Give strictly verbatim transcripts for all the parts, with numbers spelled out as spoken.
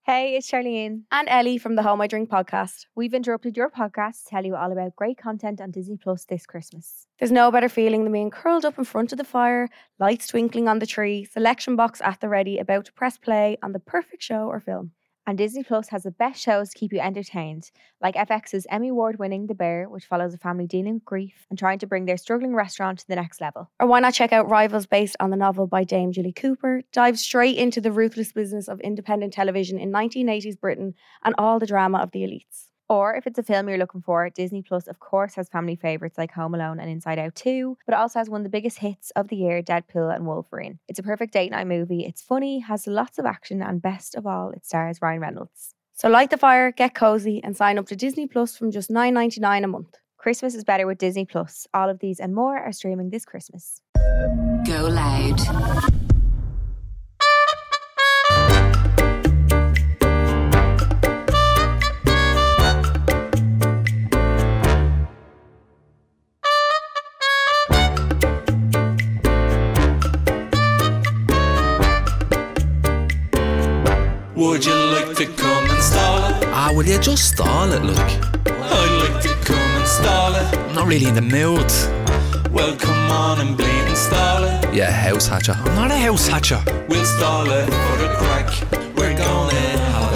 Hey, it's Charlene. And Ellie from the Home I Drink podcast. We've interrupted your podcast to tell you all about great content on Disney Plus this Christmas. There's no better feeling than being curled up in front of the fire, lights twinkling on the tree, selection box at the ready, about to press play on the perfect show or film. And Disney Plus has the best shows to keep you entertained, like F X's Emmy Award-winning The Bear, which follows a family dealing with grief and trying to bring their struggling restaurant to the next level. Or why not check out Rivals, based on the novel by Dame Julie Cooper, dive straight into the ruthless business of independent television in nineteen eighties Britain and all the drama of the elites. Or if it's a film you're looking for, Disney Plus of course has family favourites like Home Alone and Inside Out two, but it also has one of the biggest hits of the year, Deadpool and Wolverine. It's a perfect date night movie, it's funny, has lots of action, and best of all, it stars Ryan Reynolds. So light the fire, get cozy, and sign up to Disney Plus from just nine ninety-nine a month. Christmas is better with Disney Plus. All of these and more are streaming this Christmas. Go loud. Would you like to come and stall it? Ah, will you just stall it, look? I'd like to come and stall it. I'm not really in the mood. Well, come on and bleed and stall it. Yeah, house hatcher. I'm not a house hatcher. We'll stall it for the crack. We're gonna have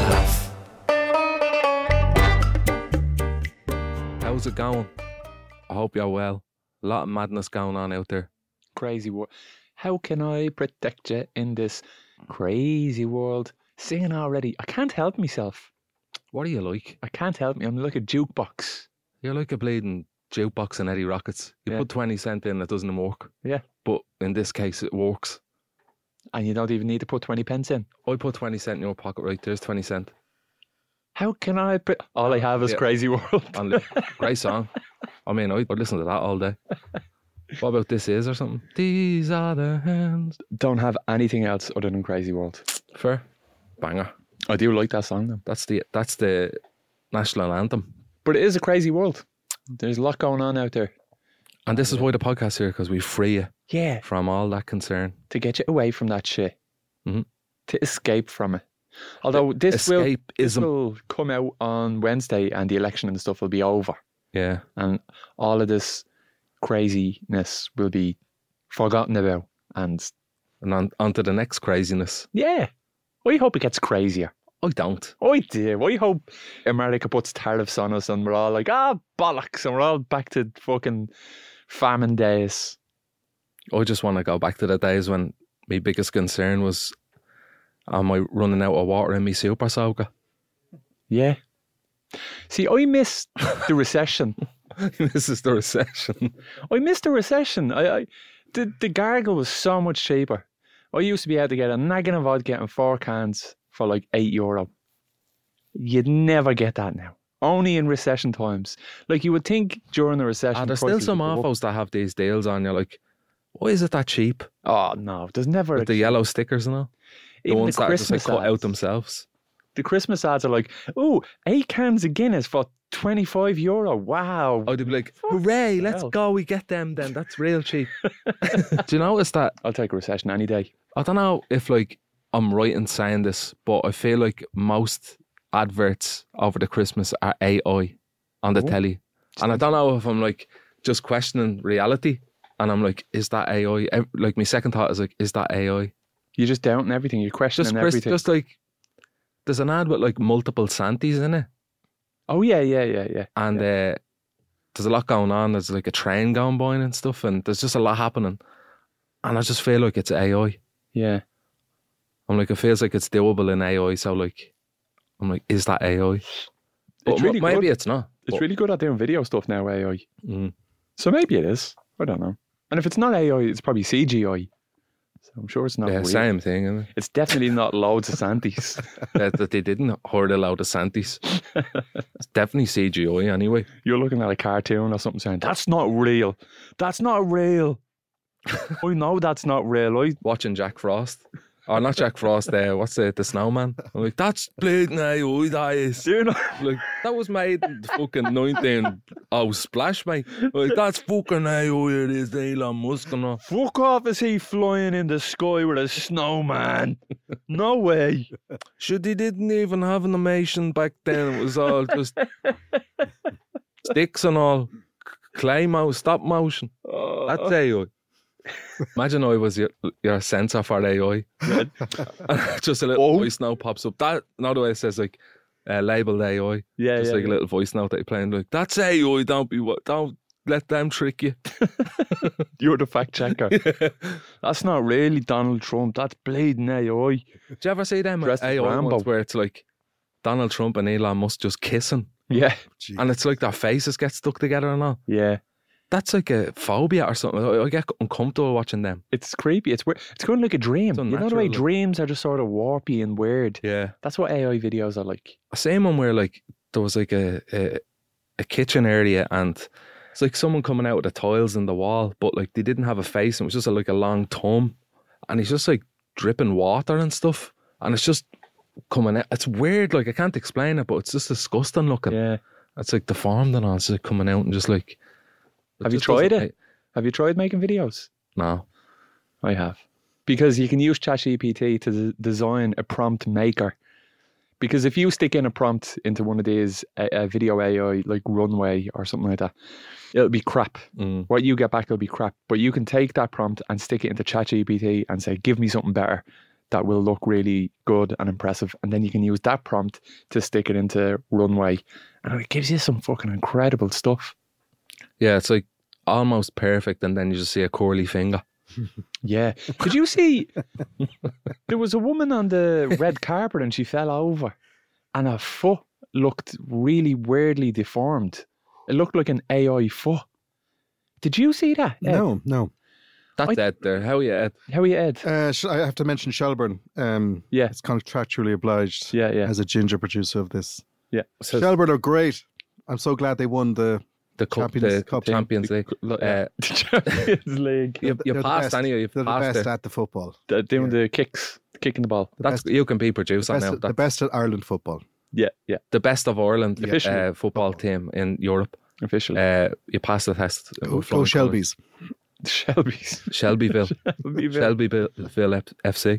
a laugh. How's it going? I hope you're well. A lot of madness going on out there. Crazy world. How can I protect you in this crazy world? Singing already. I can't help myself. What are you like? I can't help me. I'm like a jukebox. You're like a bleeding jukebox in Eddie Rockets. You Yeah. put twenty cent in, it doesn't work. Yeah. But in this case, it works. And you don't even need to put twenty pence in. I put twenty cent in your pocket, right? There's twenty cent. How can I... Pre- All I have is Yeah. Crazy World. And li- great song. I mean, I'd, I'd listen to that all day. What about This Is or something? These are the hands. Don't have anything else other than Crazy World. Fair. Banger. I do like that song though. That's the that's the national anthem. But it is a crazy world. There's a lot going on out there. And this is why the podcast here, because we free you Yeah. from all that concern. To get you away from that shit. Mhm. To escape from it. Although this will, this Escapism. will come out on Wednesday and the election and stuff will be over. Yeah. And all of this craziness will be forgotten about. And And on, on to the next craziness. yeah, I hope it gets crazier. I don't. I do. I hope America puts tariffs on us and we're all like, ah, bollocks. And we're all back to fucking famine days. I just want to go back to the days when my biggest concern was, am I running out of water in my super soaker? Yeah. See, I missed the recession. This is the recession. I missed the recession. I, I the, the gargle was so much cheaper. I used to be able to get a naggin of vodka and four cans for like eight euro. You'd never get that now. Only in recession times. Like you would think during the recession. Ah, there's still prices some would go up. offos that have these deals on. You're like, why is it that cheap? Oh no, there's never With a the yellow stickers and all. The Even ones the that are just like Christmas cut out ads. themselves. The Christmas ads are like, oh, eight cans of Guinness for twenty-five euro. Wow. Oh, they'd be like, hooray, let's hell. go, we get them then. That's real cheap. Do you notice that? I'll take a recession any day. I don't know if like I'm right in saying this, but I feel like most adverts over the Christmas are A I on the Oh. telly. And I don't know if I'm like just questioning reality. And I'm like, is that A I? Ev- Like my second thought is like, is that A I? You're just doubting everything. You're questioning Just Chris, everything. just like, there's an ad with like multiple Santis in it. Oh yeah, yeah, yeah, yeah. And uh, there's a lot going on. There's like a train going by and stuff. And there's just a lot happening. And I just feel like it's A I. Yeah. I'm like, it feels like it's doable in A I. So like, I'm like, is that A I? But really m- maybe good. it's not. It's But- really good at doing video stuff now, A I. Mm. So maybe it is. I don't know. And if it's not A I, it's probably C G I. So I'm sure it's not Yeah, real. same thing. Isn't it? It's definitely not loads of Santis. that, that they didn't hoard a load of Santis. It's definitely C G I anyway. You're looking at a cartoon or something saying, that's not real. That's not real. I know that's not real. I, Watching Jack Frost Oh, not Jack Frost there. What's it? The Snowman. I'm like, that's bleeding A I, that is. Do you know? Like, that was made in the fucking nineteen oh splash, mate. Like, that's fucking A I, it is Elon Musk and all. Fuck off, is he flying in the sky with a snowman? No way. Shit, they didn't even have animation back then. It was all just sticks and all. Clay mouse, stop motion. Oh, That's A I. Imagine I was your, your sensor for A I. Just a little Oh. voice note pops up. That another way it says like uh, labeled A I. yeah, Just yeah. like a little voice note that you're playing. Like, that's A I. Don't be what. Don't let them trick you. You're the fact checker. That's not really Donald Trump. That's bleeding A I. Do you ever see them Dressed as A I Rambo. ones where it's like Donald Trump and Elon Musk just kissing, Yeah, Gee. and it's like their faces get stuck together and all? yeah. That's like a phobia or something. I I get uncomfortable watching them. It's creepy. It's weird. It's kind of like a dream. It's You know the way unnatural, like- dreams are just sort of warpy and weird. Yeah. That's what A I videos are like. Same one where like there was like a, a a kitchen area and it's like someone coming out with the tiles in the wall, but like they didn't have a face and it was just a, like a long thumb, and he's just like dripping water and stuff, and it's just coming out. It's weird. Like I can't explain it, but it's just disgusting looking. Yeah. It's like deformed and all. It's like coming out and just like. Have you just tried doesn't- it? Have you tried making videos? No. I have. Because you can use ChatGPT to d- design a prompt maker. Because if you stick in a prompt into one of these uh, uh, video A I, like Runway or something like that, it'll be crap. Mm. What you get back will be crap. But you can take that prompt and stick it into ChatGPT and say, give me something better that will look really good and impressive. And then you can use that prompt to stick it into Runway. And it gives you some fucking incredible stuff. Yeah, it's like almost perfect, and then you just see a curly finger. Yeah. Did you see there was a woman on the red carpet and she fell over and her foot looked really weirdly deformed. It looked like an A I foot. Did you see that? Ed? No, no. That's I- Ed there. How are you, Ed? How are you, Ed? Uh, sh- I have to mention Shelburne. Um, Yeah. It's contractually obliged Yeah, yeah. as a ginger producer of this. Yeah. So Shelburne are great. I'm so glad they won the. the cup, Champions the Cup. Champions League. Uh, Champions League. you you they're the passed best. anyway. You've They're the passed best it. at the football. They're doing the kicks, kicking the ball. The That's best, you can be producer best, now. the That's best at Ireland football. Yeah, yeah. the best of Ireland Officially. uh, football team in Europe. Officially. Uh, you passed the test. Go, with go flying Shelby's. Shelby's. colours. Shelbyville. Shelbyville. Shelbyville F- FC.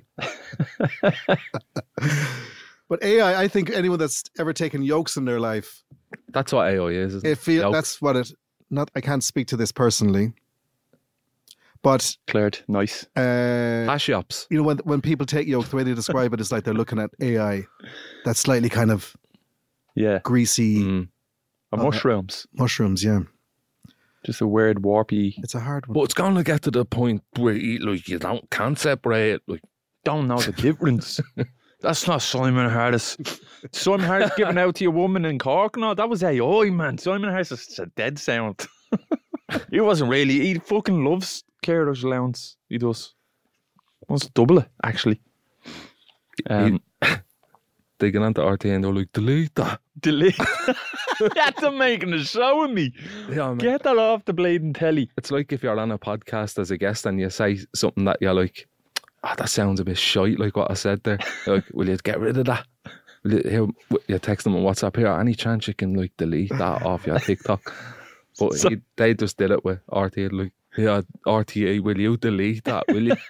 But A I, I think anyone that's ever taken yolks in their life, That's what A I is. Isn't it? it feel Yolk. that's what it. Not, I can't speak to this personally, but Cleared. Nice. uh, Hash shops. you know when when people take yolk, the way they describe it is like they're looking at A I, that's slightly kind of Yeah. greasy Mm. And Okay. mushrooms. mushrooms. Yeah, Just a weird, warpy. it's a hard one. But it's going to get to the point where you, like you don't can't separate it. Like Don't know the difference. That's not Simon Harris. Simon Harris giving out to a woman in Cork. No, that was A I, man. Simon Harris is a dead sound. He wasn't really. He fucking loves Claire's allowance. He does. Wants to double it, actually. Um, they get onto R T A and they're like, delete that. delete. That's them making a show of me. Yeah, man. Get that off the bleeding telly. It's like if you're on a podcast as a guest and you say something that you're like, ah, that sounds a bit shite, like what I said there. You're like, will you get rid of that? Will you, here, w- you text them on WhatsApp here, any chance you can like delete that off your TikTok? But So- he, they just did it with R T A, like, yeah, R T A, will you delete that, will you?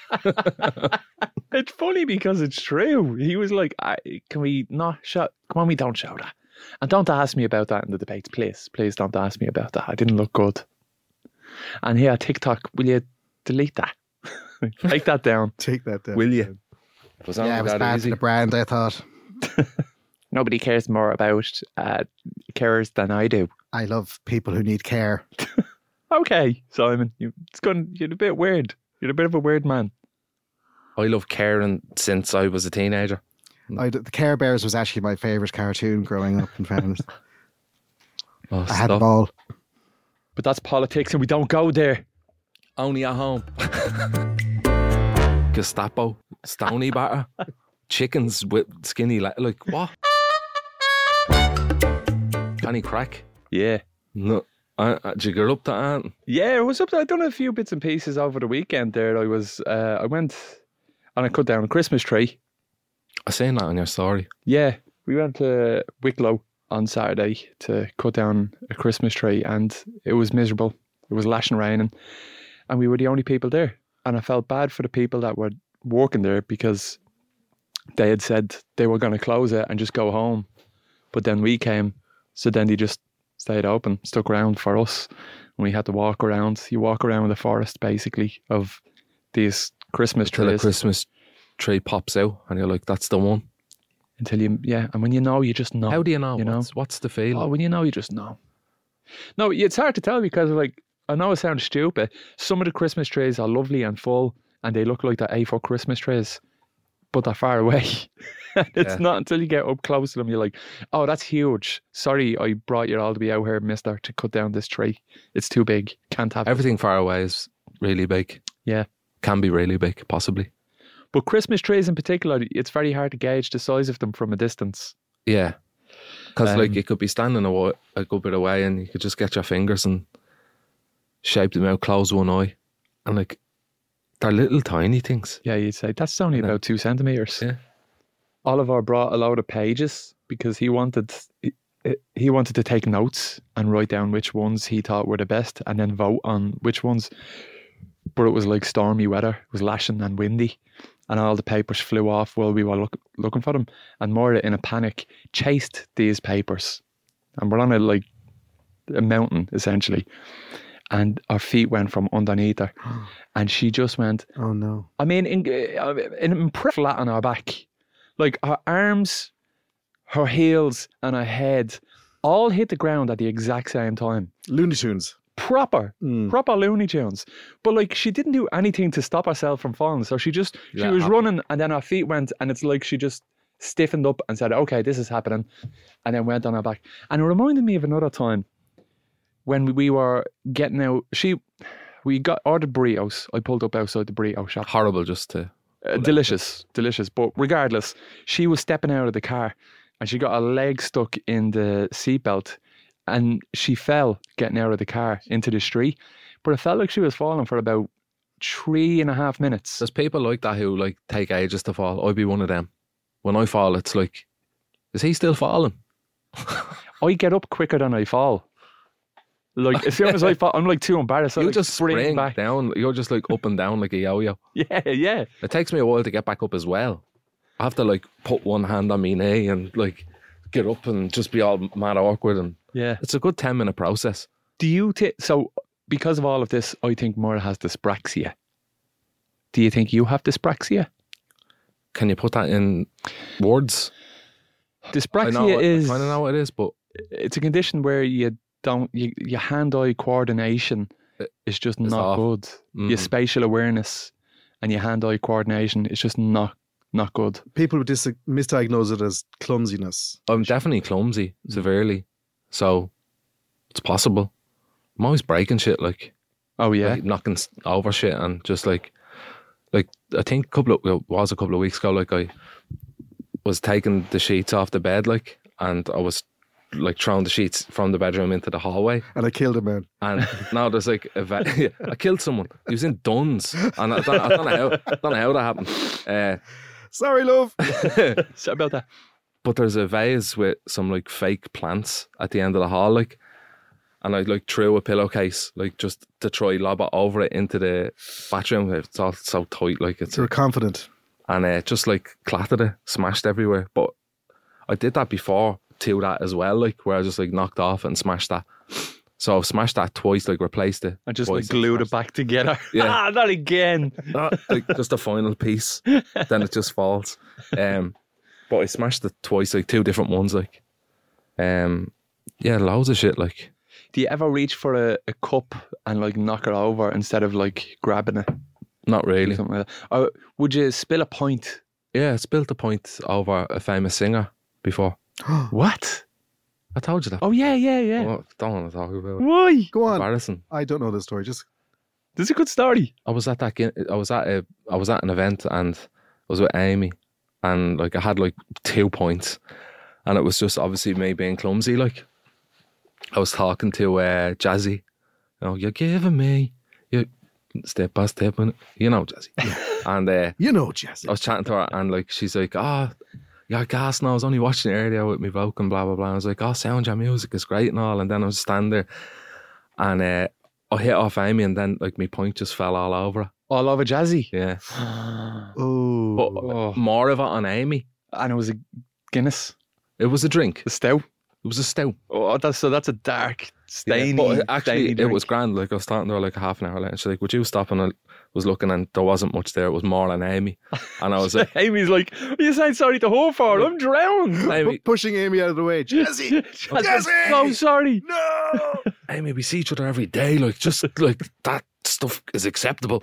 It's funny because it's true. He was like, I, can we not show, come on, we don't show that. And don't ask me about that in the debates, please. Please don't ask me about that. I didn't look good. And here, TikTok, will you delete that? Take that down. Take that down. Will you? It was only Yeah, it was that bad easy. for the brand. I thought. Nobody cares more about uh, carers than I do. I love people who need care. Okay, Simon, you, it's going, you're a bit weird. You're a bit of a weird man. I love Karen since I was a teenager. I, the Care Bears was actually my favourite cartoon growing up. In fairness, Oh, I had them stop. all. But that's politics and we don't go there. Only at home. Gestapo, Stony batter, chickens with skinny le- like what? Can he crack? Yeah. No. Uh, uh, did you get up to Aunt? Yeah, I was up. I done a few bits and pieces over the weekend. There, I was. Uh, I went. and I cut down a Christmas tree. I seen that on your story. Yeah, we went to Wicklow on Saturday to cut down a Christmas tree, and it was miserable. It was lashing raining, and we were the only people there. And I felt bad for the people that were working there because they had said they were going to close it and just go home. But then we came, so then they just stayed open, stuck around for us. And we had to walk around. You walk around the forest, basically, of these Christmas Till a trees. Christmas tree pops out and you're like, that's the one. Until you, yeah. And when you know, you just know. How do you know? You know? What's, what's the feeling? Oh, when you know, you just know. No, it's hard to tell because, like, I know it sounds stupid. Some of the Christmas trees are lovely and full, and they look like the A four Christmas trees, but they're far away. It's Yeah. not until you get up close to them, you're like, oh, that's huge. Sorry, I brought you all to be out here, mister, to cut down this tree. It's too big. Can't have it. Everything far away is really big. Yeah. Can be really big, possibly. But Christmas trees in particular, it's very hard to gauge the size of them from a distance. Yeah. Because like Um, you could be standing a, wa- a good bit away and you could just get your fingers and shape them out, close one eye. And like, they're little tiny things. Yeah, you'd say that's only Yeah. about two centimetres. Yeah. Oliver brought a load of pages because he wanted he, he wanted to take notes and write down which ones he thought were the best and then vote on which ones. But it was like stormy weather. It was lashing and windy, and all the papers flew off while we were look, looking for them. And Moira, in a panic, chased these papers, and we're on a like a mountain essentially, and our feet went from underneath her, and she just went. Oh no. I mean, in, uh, in, in flat on her back. Like her arms, her heels, and her head all hit the ground at the exact same time. Looney Tunes. Proper, Mm. proper Looney Tunes. But like she didn't do anything to stop herself from falling. So she just, she Yeah, was happened. running and then her feet went and it's like she just stiffened up and said, okay, this is happening. And then went on her back. And it reminded me of another time when we were getting out. She, we got ordered burritos. I pulled up outside the burrito shop. Horrible just to... Uh, delicious, delicious. But regardless, she was stepping out of the car and she got her leg stuck in the seatbelt and she fell getting out of the car into the street. But it felt like she was falling for about three and a half minutes. There's people like that who like take ages to fall. I'd be one of them. When I fall, it's like, is he still falling? I get up quicker than I fall. Like as soon as I fall, I'm like too embarrassed. I You like just spring back. down. You're just like up and down like a yo-yo. Yeah, yeah. It takes me a while to get back up as well. I have to like put one hand on my knee and like get up and just be all mad awkward. And Yeah. it's a good ten minute process. Do you think so? Because of all of this, I think Moira has dyspraxia. Do you think you have dyspraxia? Can you put that in words? I Dyspraxia know, what- is I kind of know what it is, but it's a condition where you don't you, your hand-eye coordination is just It's not off. good. Your Mm. spatial awareness and your hand-eye coordination is just not not good. People would dis- misdiagnose it as clumsiness. I'm definitely clumsy severely. So it's possible. I'm always breaking shit, like, Oh yeah, like knocking s- over shit and just like, like I think a couple of, it was a couple of weeks ago, like I was taking the sheets off the bed, like, and I was like throwing the sheets from the bedroom into the hallway. And I killed a man. And now there's like a va- I killed someone. He was in Duns, and I don't, I don't know how I don't know how that happened. Uh, Sorry, love. sorry about that. but there's a vase with some like fake plants at the end of the hall, like, and I like threw a pillowcase, like just to try lob it over it into the bathroom. It's all so tight, like it's You're confident. and uh, just like clattered it, smashed everywhere. But I did that before to that as well, like where I just like knocked off and smashed that. So I've smashed that twice, like replaced it. And just like twice and glued it smashed back together. Yeah. ah, not again. Ah, like just the final piece, then it just falls. Um, but I smashed it twice, like two different ones, like. Um, yeah, loads of shit, like. Do you ever reach for a, a cup and like knock it over instead of like grabbing it? Not Or really. something like that? Or would you spill a pint? Yeah, I spilled a point over a famous singer before. What? I told you that. Oh yeah, yeah, yeah. Oh, don't want to talk about it. Why? Go on. Embarrassing. I don't know the story. Just This is a good story. I was at that. gi- I was at a. I was at an event and I was with Amy, and like I had like two points, and it was just obviously me being clumsy. Like I was talking to uh, Jazzy, you know, you're giving me, you, step by step, innit? You know, Jazzy. And uh, You know, Jesse. I was chatting to her, and like she's like, "Oh, yeah, gas." No, I was only watching it earlier with me bloke and blah blah blah. I was like, "Oh, sound your music is great and all." And then I was standing there, and uh, I hit off Amy, and then like my point just fell all over her. All over Jazzy. Yeah, Oh. but Oh. more of it on Amy. And it was a Guinness, It was a drink. a stout. It was a stout. Oh, that's so that's a dark, stainy. But actually, stainy it drink. was grand. Like I was talking to her like a half an hour later. She's like, "Would you stop?" And I was looking, and there wasn't much there. It was more on Amy, and I was like, Amy's like, "What are you saying sorry to who for? I'm drowned." "Amy, Pu- pushing Amy out of the way. Jesse! Jazzy! So sorry. No! Amy, we see each other every day. Like, just like that stuff is acceptable."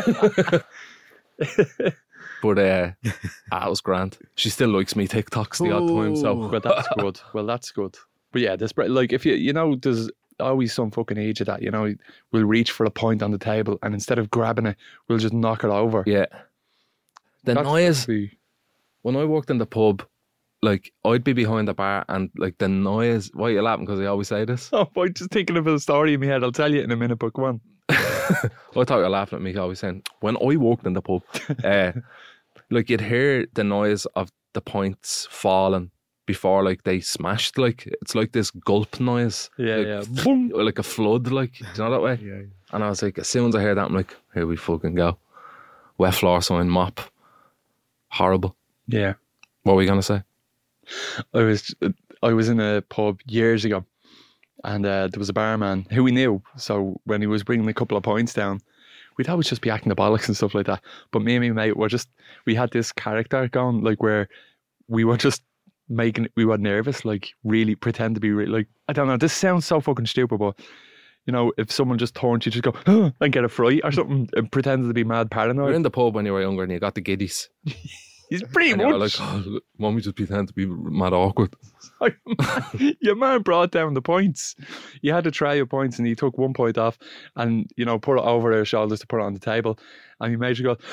But uh, ah, it was grand. She still likes me TikToks the odd time. So Ooh. Well, that's good. Well, that's good. But yeah, there's bre- like if you you know there's always some fucking age of that. You know, we'll reach for a point on the table, and instead of grabbing it, we'll just knock it over. yeah, the That's noise be- when I worked in the pub, like I'd be behind the bar, and like the noise. Why are you laughing? Because I always say this. Oh, I'm just thinking of a story in my head. I'll tell you in a minute. But go on. I thought you were laughing at me. I was saying when I walked in the pub, uh, like you'd hear the noise of the points falling before like they smashed. Like it's like this gulp noise. Yeah, like, yeah. Boom. like a flood. Like, do you know that way? Yeah. And I was like, as soon as I heard that, I'm like, here we fucking go. Wet floor sign, mop. Horrible. Yeah. What were we gonna say? I was I was in a pub years ago, and uh, there was a barman who we knew. So when he was bringing a couple of points down, we'd always just be acting the bollocks and stuff like that. But me and my mate were just we had this character going, like where we were just making we were nervous, like really pretend to be re- like I don't know. This sounds so fucking stupid, but you know, if someone just turned you, just go "Huh," and get a fright or something, and pretend to be mad You were paranoid. in the pub when you were younger and you got the giddies. He's pretty And you were much. like, oh, mummy just pretend to be mad awkward. Your man brought down the points. You had a tray of points, and he took one point off, and you know, put it over their shoulders to put it on the table, and he made you go.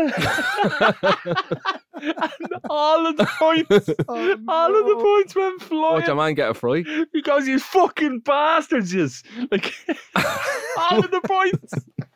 And all of the points, all of the points went Oh, did your flying man get a fright? because you fucking bastards, yes. Like all of the points.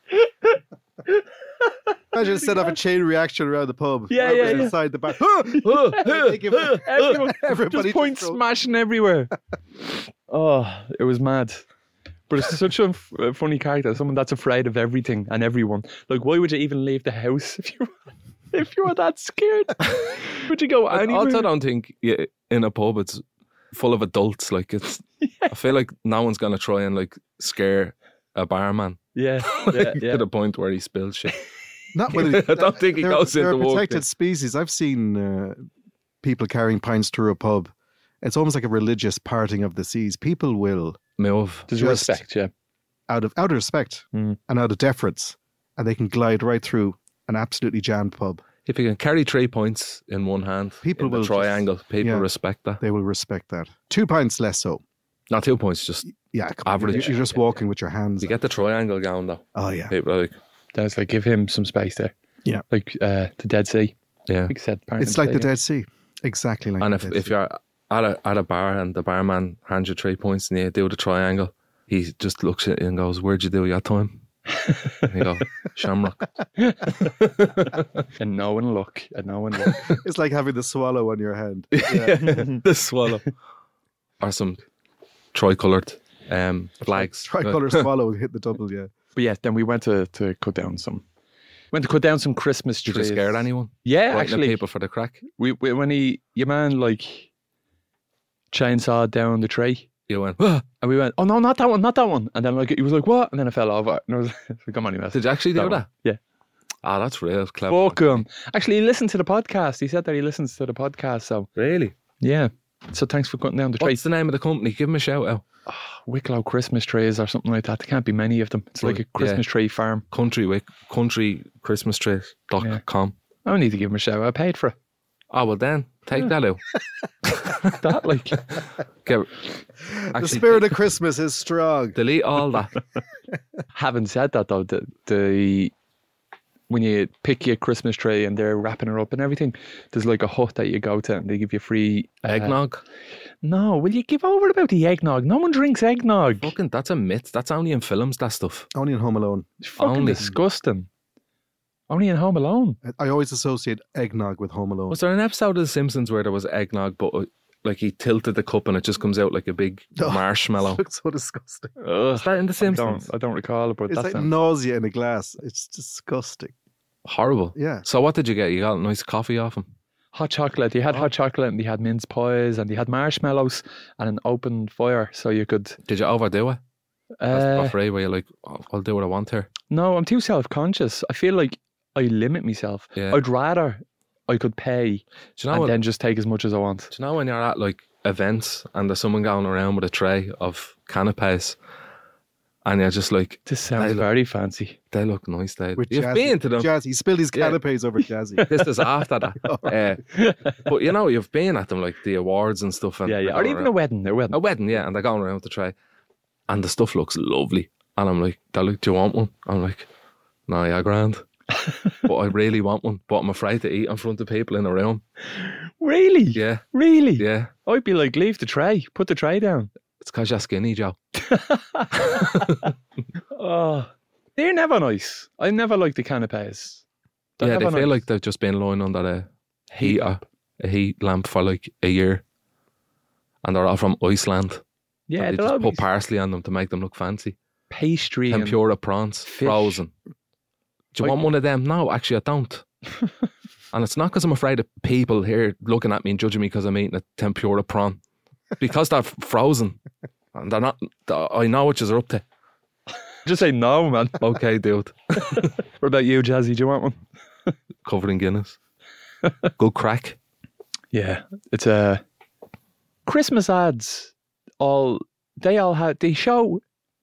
Imagine set up a chain reaction around the pub. Yeah, Whoever's yeah, yeah. inside the bar. They give- Everyone, Everybody just points just throw- smashing everywhere. Oh, it was mad. But it's such a, f- a funny character, someone that's afraid of everything and everyone. Like, why would you even leave the house if you if you were that scared? Would you go I anywhere? also don't think yeah, in a pub it's full of adults. Like it's, I feel like no one's gonna try and like scare a barman Yeah, like, yeah, yeah. to the point where he spills shit. Not when I don't think he they're, goes they're into a work. protected species. I've seen uh, people carrying pints through a pub. It's almost like a religious parting of the seas. People will, Move. There's just- respect, yeah. out of out of respect Mm. and out of deference, and they can glide right through an absolutely jammed pub. If you can carry three points in one hand, People in the will just- triangle. people yeah. respect that. They will respect that. Two pints less so. Not two points, just Yeah, come on, Average. You're, you're just walking with your hands. you get the triangle going though. Oh yeah. People are like, That's like, give him some space there. Yeah. Like uh, the Dead Sea. yeah. Like I said, It's like the Dead Sea. Exactly like And the if, Dead if Sea. you're at a at a bar and the barman hands you three points and you do the triangle, he just looks at you and goes, "Where'd you do your time?" And you go, "Shamrock." And no one look. And no one look. It's like having the swallow on your hand. The swallow. Or some tricoloured um, flags. Tricolour swallow hit the double, yeah. But yeah, then we went to, to cut down some. Went to cut down some Christmas Did trees. you scare anyone? Yeah, Frightening actually. people for the crack. We, we when he your man like chainsawed down the tree, You went, "Ah." and we went, oh no, not that one, not that one. And then like he was like, what? And then I fell over. And I was like, come on, you mess. Did you actually do That that? one. Yeah. Ah, that's real clever. Fuck him. Actually, he listened to the podcast. He said that he listens to the podcast. So Really? yeah. So thanks for cutting down the tree. What's the name of the company? Give them a shout out. Wicklow Christmas trees or something like that. There can't be many of them. It's like Right, a Christmas tree farm. Country Wick, country Christmas trees dot com. I don't need to give him a shout. I paid for it. Oh, well then, take that out. That like Get, The actually, spirit of Christmas is strong. delete all that. having said that though, the, the when you pick your Christmas tree and they're wrapping it up and everything, there's like a hut that you go to and they give you free uh, Eggnog. No, will you give over about the eggnog? No one drinks eggnog. Fucking, that's a myth. That's only in films, that stuff. Only in Home Alone. It's fucking Only- disgusting. Only in Home Alone. I- I always associate eggnog with Home Alone. Was there an episode of The Simpsons where there was eggnog, but uh, like he tilted the cup and it just comes out like a big Oh, marshmallow? It looks so disgusting. Ugh, Is that in The I Simpsons? don't, I don't recall it, but It's that's like nausea in a glass. It's disgusting. Horrible. Yeah. So what did you get? You got a nice coffee off him? hot chocolate. They had hot chocolate and they had mince pies and they had marshmallows and an open fire, so you could. Did you overdo it? That's Uh, not free where you're like, oh, I'll do what I want here. no, I'm too self-conscious. I feel like I limit myself. Yeah. I'd rather I could pay Do you know and what? then just take as much as I want. Do you know when you're at like events and there's someone going around with a tray of canapes and you're just like, This sounds They look- very fancy. they look nice, they. With You've Jazzy. been to them. Jazzy. He spilled his Yeah. canapes over Jazzy. This is after that. Uh, but you know, you've been at them, like the awards and stuff. And Yeah, yeah. they're Or going even a around- wedding. A wedding. a wedding, yeah, and they're going around with the tray. And the stuff looks lovely. And I'm like, they're like, do you want one? I'm like, no, yeah, grand. But I really want one. But I'm afraid to eat in front of people in the room. Really? Yeah, Really? yeah. I'd be like, leave the tray. Put the tray down. It's because you're skinny, Joe. Oh, they're never nice. I never like the canapes. They're yeah, they never feel nice. like they've just been lying under a heater, a heat lamp for like a year. And they're all from Iceland. yeah, And they they'll all just be put parsley on them to make them look fancy. pastry and Tempura prawns, fish. frozen. Do you Like- want one of them? No, actually, I don't. And it's not because I'm afraid of people here looking at me and judging me because I'm eating a tempura prawn. Because they're f- frozen. And they're not, I know what you're up to. just say no, man. Okay, dude. What about you, Jazzy? Do you want one? Covered in Guinness. Good crack. Yeah, it's a Christmas ads. All they all have. They show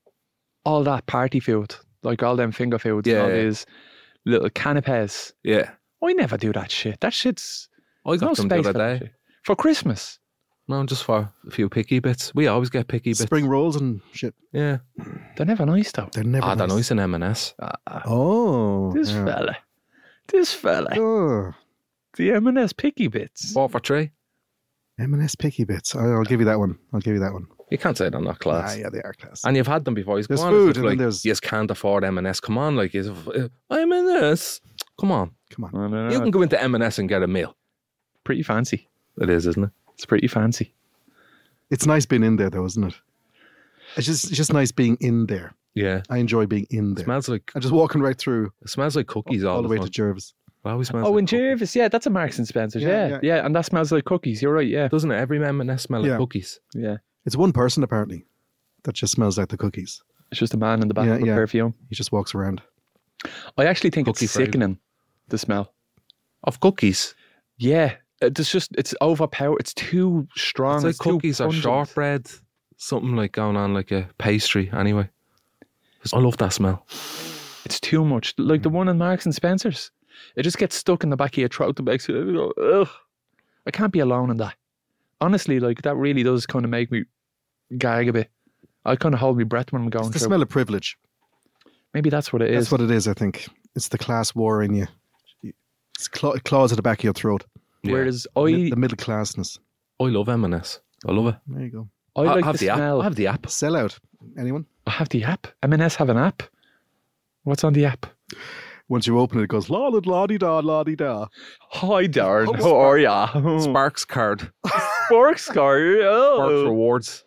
all that party food, like all them finger foods, and all Yeah. these little canapes. Yeah. I never do that shit. That shit's I there's no got them the space other for that day. shit. For Christmas. No, just for a few picky bits. We always get picky bits. Spring rolls and shit. Yeah. They're never nice though. They're never Ah, they're nice. nice in M and S. Ah, Oh. this yeah. fella, this fella, Oh. the M and S picky bits. Four for three. M and S picky bits. I- I'll give you that one. I'll give you that one. You can't say they're not class. Ah, yeah, they are class. And you've had them before. He's There's come on, food it's and then like, there's- you just can't afford M and S. Come on, like, is M and S. Come on. Come on. I don't know. You can go into M and S and get a meal. Pretty fancy. It is, isn't it? It's pretty fancy. It's nice being in there, though, isn't it? It's just, it's just nice being in there. Yeah. I enjoy being in It there. smells like I'm just walking right through it smells like cookies all, all the way time. to Jervis. It always smells Oh, like in cookies. Jervis, yeah, that's a Marks and Spencer's, Yeah, yeah, yeah. yeah, and that smells like cookies. You're right, yeah, Doesn't it? Every M and S smell Yeah. like cookies. yeah. It's one person, apparently, that just smells like the cookies. It's just a man in the back Yeah, with yeah. perfume. He just walks around. I actually think Cookie it's flavour. sickening, the smell. Of cookies. Yeah, it's just it's overpowered. It's too strong. It's like too cookies or pungent. shortbread. Something like going on like a pastry anyway. 'Cause I love that smell. It's too much. Like the one in Marks and Spencer's, it just gets stuck in the back of your throat and makes it. Ugh. I can't be alone in that. Honestly, like that really does kind of make me gag a bit. I kind of hold my breath when I'm going It's the through. smell of privilege. Maybe that's what it is. That's what it is, I think. It's the class war in you. It's claw- it claws at the back of your throat. Yeah. Whereas Mi- I, the middle classness. I love M and S. I love it. There you go. I like have the, the, smell. app. I have the app. Sell out. Anyone? I have the app. M and S have an app. What's on the app? Once you open it, it goes la da la di da la di da. Hi, Darren. How are ya? Sparks card. Sparks card. Sparks Oh. rewards.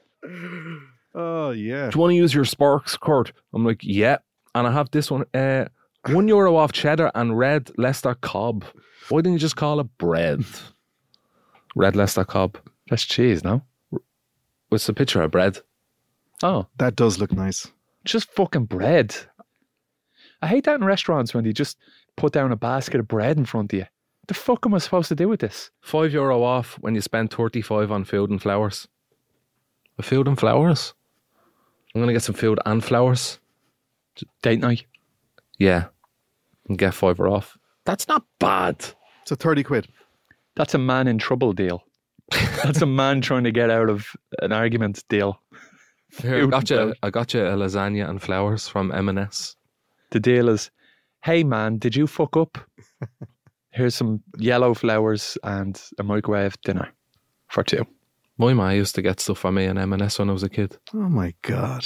Oh yeah. Do you want to use your Sparks card? I'm like, yeah. And I have this one. Uh, one euro off cheddar and red Leicester Cobb. Why didn't you just call it bread? Red Leicester Cobb. That's cheese, no? It's a picture of bread. Oh, That does look nice. just fucking bread. I hate that in restaurants when they just put down a basket of bread in front of you. What the fuck am I supposed to do with this? Five euro off when you spend thirty-five on food and flowers. Food and flowers? I'm going to get some food and flowers. Date night. Yeah. And get five off. That's not bad. So thirty quid. That's a man in trouble deal. That's a man trying to get out of an argument deal. Here, I Food got and you, flowers. I got you a lasagna and flowers from M and S. The deal is, hey man, did you fuck up? Here's some yellow flowers and a microwave dinner for two. My ma used to get stuff for me and M and S when I was a kid. Oh my God.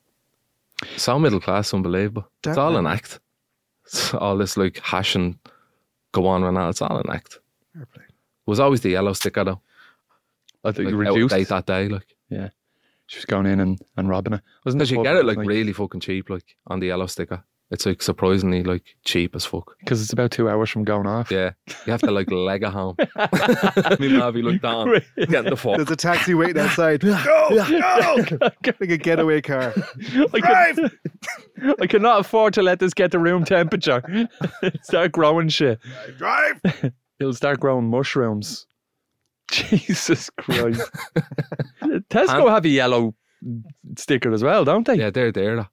So middle class, unbelievable. It's That- all an act. It's all this like hash and go on and that. It's all an act. Fair play. It was always the yellow sticker though. I think Like, you out of reduced. date that day, like. Yeah. She was going in and, and robbing it. Wasn't Because you pub- get it like really fucking cheap, like on the yellow sticker. It's like surprisingly like cheap as fuck. Because it's about two hours from going off. Yeah, you have to like leg it home. Me ma be looked down, getting the fuck. There's a taxi waiting outside. Go, go! Like a getaway car. I, could, I cannot afford to let this get to room temperature. Start growing shit. Drive! He'll start growing mushrooms. Jesus Christ. Tesco And- have a yellow sticker as well, don't they? Yeah, they're there.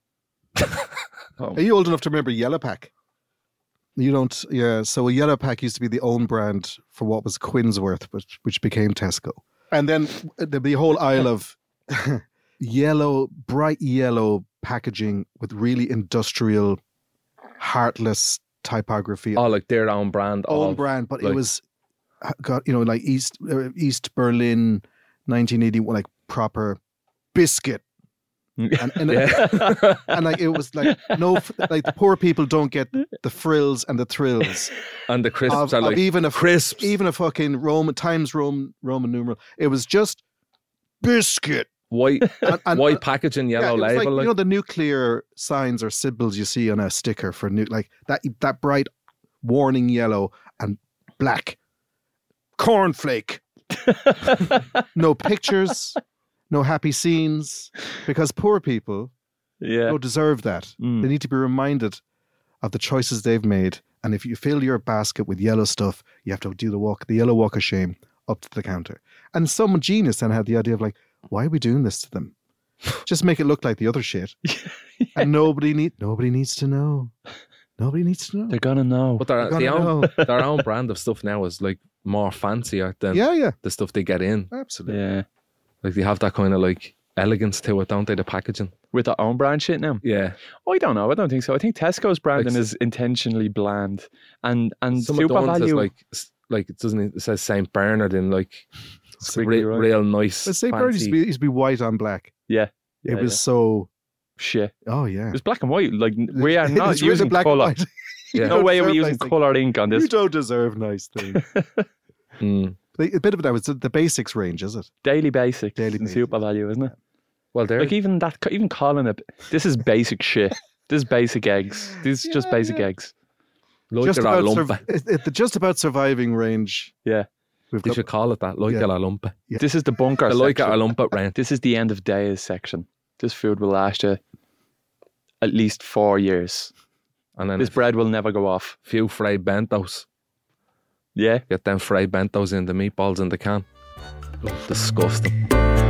Oh. Are you old enough to remember Yellow Pack? You don't, yeah. So a Yellow Pack used to be the own brand for what was Quinsworth, which, which became Tesco. And then there'd be a whole aisle of yellow, bright yellow packaging with really industrial, heartless typography. Oh, like their own brand. own of, brand, but like- it was got you know like East uh, East Berlin, nineteen eighty, like proper biscuit, and and, Yeah. and like it was like no f- like the poor people don't get the frills and the thrills and the crisps of, are of like even a crisps. even a fucking Roman Times Roman Roman numeral. It was just biscuit. white, And, and- white packaging, yeah, yellow it was label. like, Like, you know the nuclear signs or symbols you see on a sticker for new like that that bright warning yellow and black cornflake. No pictures, no happy scenes, because poor people Yeah. don't deserve that. Mm. They need to be reminded of the choices they've made. And if you fill your basket with yellow stuff, you have to do the walk, the yellow walk of shame up to the counter. And some genius then had the idea of like, why are we doing this to them? Just make it look like the other shit. And nobody need nobody needs to know. Nobody needs to know. They're gonna know. but their, You're the gonna own, know. their own brand of stuff now is like more fancier than Yeah, yeah, the stuff they get in. absolutely. Yeah. Like they have that kind of like elegance to it, don't they? The packaging. With their own brand shit now. Yeah. I don't know. I don't think so. I think Tesco's branding Like, is intentionally bland, and and Some super of the ones value. is like s- like it doesn't it says Saint Bernard in like it's Squiggly, re- right? real nice. But Saint Bernard used to, fancy- be, used to be white on black. Yeah. It Yeah, was yeah. so, shit. oh yeah. It's black and white. Like we are It's not written using black and color. white. Yeah. You No don't way are we deserve using nice things. color ink on You this. don't deserve nice things. Mm. A bit of it, was the basics range, is it? Daily basics Daily and basics. super value, isn't it? Well, there. Like even that, even calling it, this is basic shit. This is basic eggs. This is just Yeah, basic yeah. eggs. like just it or about, lump surv- it. it- it- the just about surviving range. Yeah. We've You got, should call it that. Like Yeah. it or lump it. Yeah. This is the bunker The like it section. or lump it range. This is the end of days section. This food will last you at least four years. And then This a bread will never go off. few fried bentos. Yeah. Get them fried bentos in the meatballs in the can. Disgusting.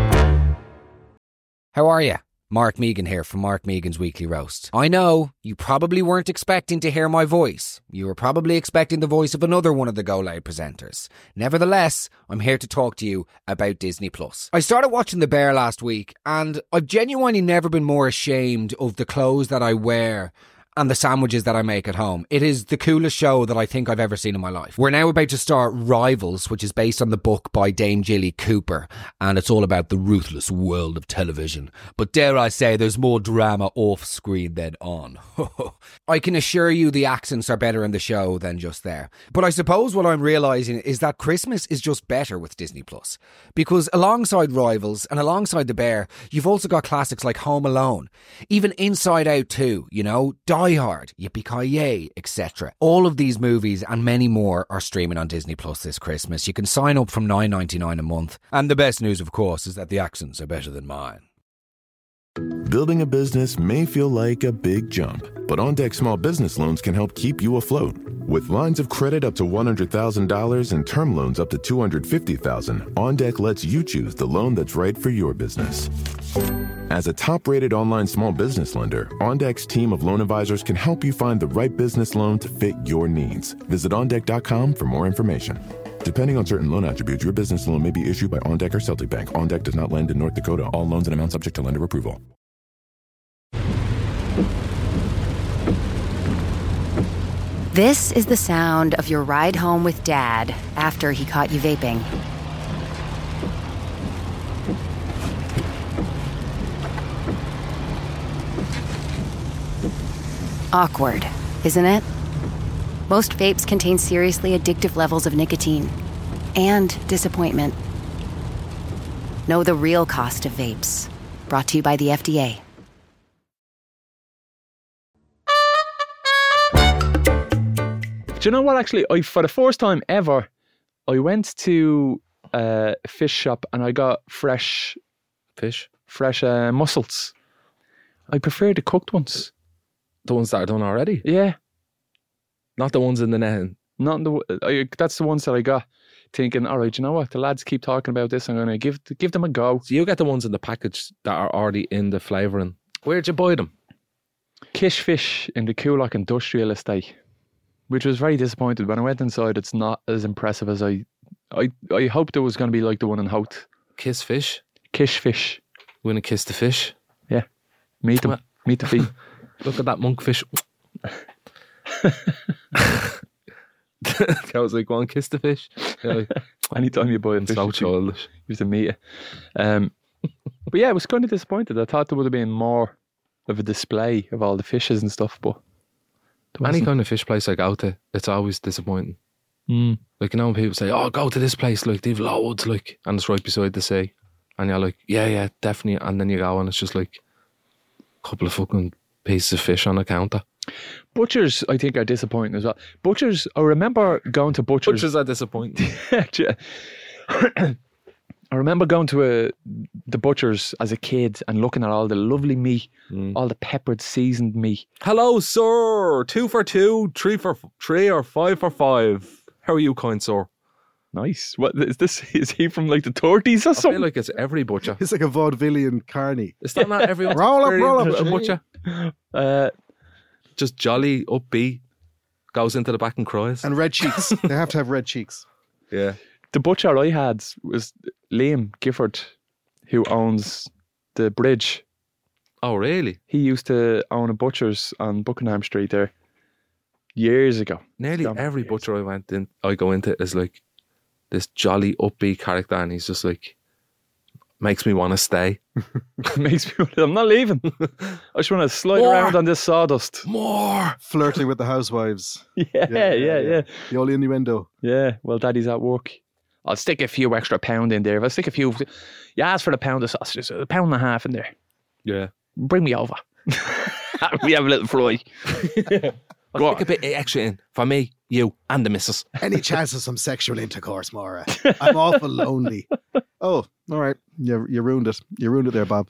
How are you? Mark Megan here from Mark Megan's Weekly Roast. I know, you probably weren't expecting to hear my voice. You were probably expecting the voice of another one of the Go Loud presenters. Nevertheless, I'm here to talk to you about Disney Plus. I started watching The Bear last week, and I've genuinely never been more ashamed of the clothes that I wear and the sandwiches that I make at home. It is the coolest show that I think I've ever seen in my life. We're now about to start Rivals, which is based on the book by Dame Jilly Cooper, and it's all about the ruthless world of television. But dare I say, there's more drama off screen than on. I can assure you the accents are better in the show than just there. But I suppose what I'm realising is that Christmas is just better with Disney Plus. Because alongside Rivals and alongside The Bear, you've also got classics like Home Alone, even Inside Out two, you know, Die Hard, Yippee-Ki-Yay, et cetera. All of these movies and many more are streaming on Disney Plus this Christmas. You can sign up from nine ninety-nine a month. And the best news, of course, is that the accents are better than mine. Building a business may feel like a big jump, but OnDeck Small Business Loans can help keep you afloat. With lines of credit up to one hundred thousand dollars and term loans up to two hundred fifty thousand dollars, OnDeck lets you choose the loan that's right for your business. As a top-rated online small business lender, OnDeck's team of loan advisors can help you find the right business loan to fit your needs. Visit on deck dot com for more information. Depending on certain loan attributes, your business loan may be issued by OnDeck or Celtic Bank. OnDeck does not lend in North Dakota. All loans and amounts subject to lender approval. This is the sound of your ride home with Dad after he caught you vaping. Awkward, isn't it? Most vapes contain seriously addictive levels of nicotine and disappointment. Know the real cost of vapes. Brought to you by the F D A. Do you know what, actually? I For the first time ever, I went to uh, a fish shop and I got fresh Fish? fresh uh, mussels. I prefer the cooked ones. The ones that are done already? Yeah. Not the ones in the net. Not the I, that's the ones that I got. Thinking, all right, you know what? The lads keep talking about this. I'm going to give give them a go. So you get the ones in the package that are already in the flavouring. Where'd you buy them? Kish Fish in the Coolock Industrial Estate, which was very disappointed. When I went inside, it's not as impressive as I I, I hoped it was going to be like the one in Howth. Kiss Fish? Kish Fish. We're going to kiss the fish? Yeah. Meet them. Meet the feet. Look at that monkfish. I was like, go on, kiss the fish. Yeah, like, anytime you buy a fish, so you childish. used to meet it. Um, but yeah, I was kind of disappointed. I thought there would have been more of a display of all the fishes and stuff, but there Any wasn't. kind of fish place I go to, it's always disappointing. Mm. Like, you know, when people say, oh, go to this place, like, they've loads, like, and it's right beside the sea. And you're like, yeah, yeah, definitely. And then you go and it's just like a couple of fucking pieces of fish on a counter. Butchers, I think, are disappointing as well. Butchers, I remember going to Butchers. Butchers are disappointing. I remember going to a, the Butchers as a kid and looking at all the lovely meat, Mm. all the peppered, seasoned meat. Hello, sir. Two for two, three for f- three, or five for five. How are you, kind sir? Nice. What is this? Is he from like the thirties or I something? feel like it's every butcher. It's like a vaudevillian carny. Is that not everyone's Roll up, roll up, experience with a Jimmy. butcher? Uh, Just jolly, upbeat, goes into the back and cries. And red cheeks. They have to have red cheeks. Yeah. the butcher I had was Liam Gifford, who owns the bridge. Oh, really? He used to own a butcher's on Buckingham Street there years ago. Nearly Gone every years. butcher I went in, I go into is like this jolly, upbeat character, and he's just like makes me want to stay. Makes me. I'm not leaving. I just want to slide More. around on this sawdust. More. Flirting with the housewives. Yeah, yeah, yeah, yeah. The only innuendo. Yeah, well, Daddy's at work. I'll stick a few extra pound in there. If I stick a few, you ask for the pound of sausages, a pound and a half in there. Yeah. Bring me over. We have a little fry. I'll stick a bit extra in for me, you, and the missus. Any chance of some sexual intercourse, Maura? I'm awful lonely. Oh, all right. You, you ruined it. You ruined it there, Bob.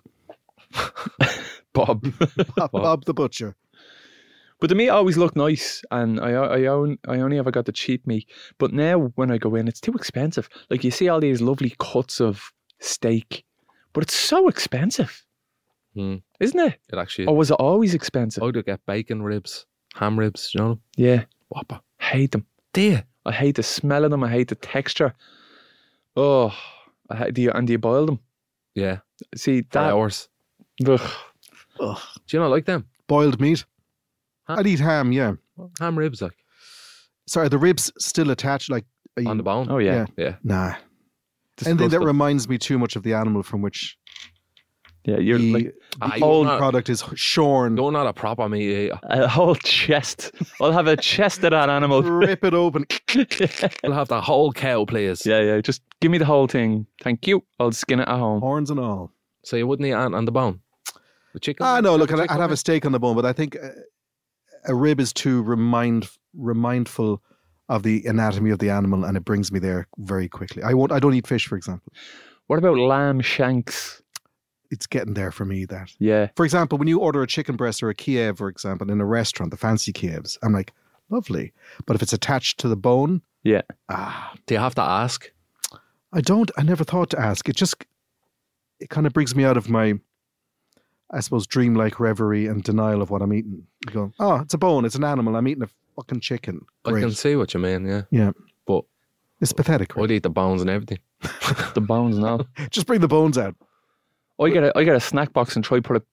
Bob. Bob, Bob the butcher. But the meat always looked nice, and I I own I only ever got the cheap meat. But now when I go in, it's too expensive. Like you see all these lovely cuts of steak, but it's so expensive, Hmm. isn't it? It actually. Or was it always expensive? I would get bacon ribs, ham ribs. You know, Yeah, whopper. hate them. Dear. I hate the smell of them. I hate the texture. Oh, I hate, do you, and do you boil them? Yeah. See For that? hours. Ugh. Ugh. Do you not like them? Boiled meat. Huh? I'd eat ham, yeah. Ham ribs, like Sorry, the ribs still attached, like... are you- on the bone. Oh yeah, Yeah. Nah. Anything that Disgusting. reminds me too much of the animal from which yeah. You're the, like Ah, the you're old not- product is shorn. You're not a proper meat eater. a whole chest. I'll have a chest of that animal. Rip it open. We'll have the whole cow, please. Yeah, yeah. Just give me the whole thing. Thank you. I'll skin it at home. Horns and all. So you wouldn't eat on, on the bone? The chicken? Ah, no, look, The I'd, chicken I'd have a bit? steak on the bone, but I think uh, a rib is too remind remindful of the anatomy of the animal, and it brings me there very quickly. I won't. I don't eat fish, for example. What about lamb shanks? It's getting there for me. That, Yeah. for example, when you order a chicken breast or a Kiev, for example, in a restaurant, the fancy Kievs, I'm like, lovely. But if it's attached to the bone, Yeah. ah, Do you have to ask? I don't. I never thought to ask. It just, it kind of brings me out of my, I suppose, dreamlike reverie and denial of what I'm eating. You go, oh, it's a bone. It's an animal. I'm eating a fucking chicken. I Great. can see what you mean, yeah. Yeah. But It's pathetic. Right? I'd eat the bones and everything. The bones now. Just bring the bones out. I get a I get a snack box and try put a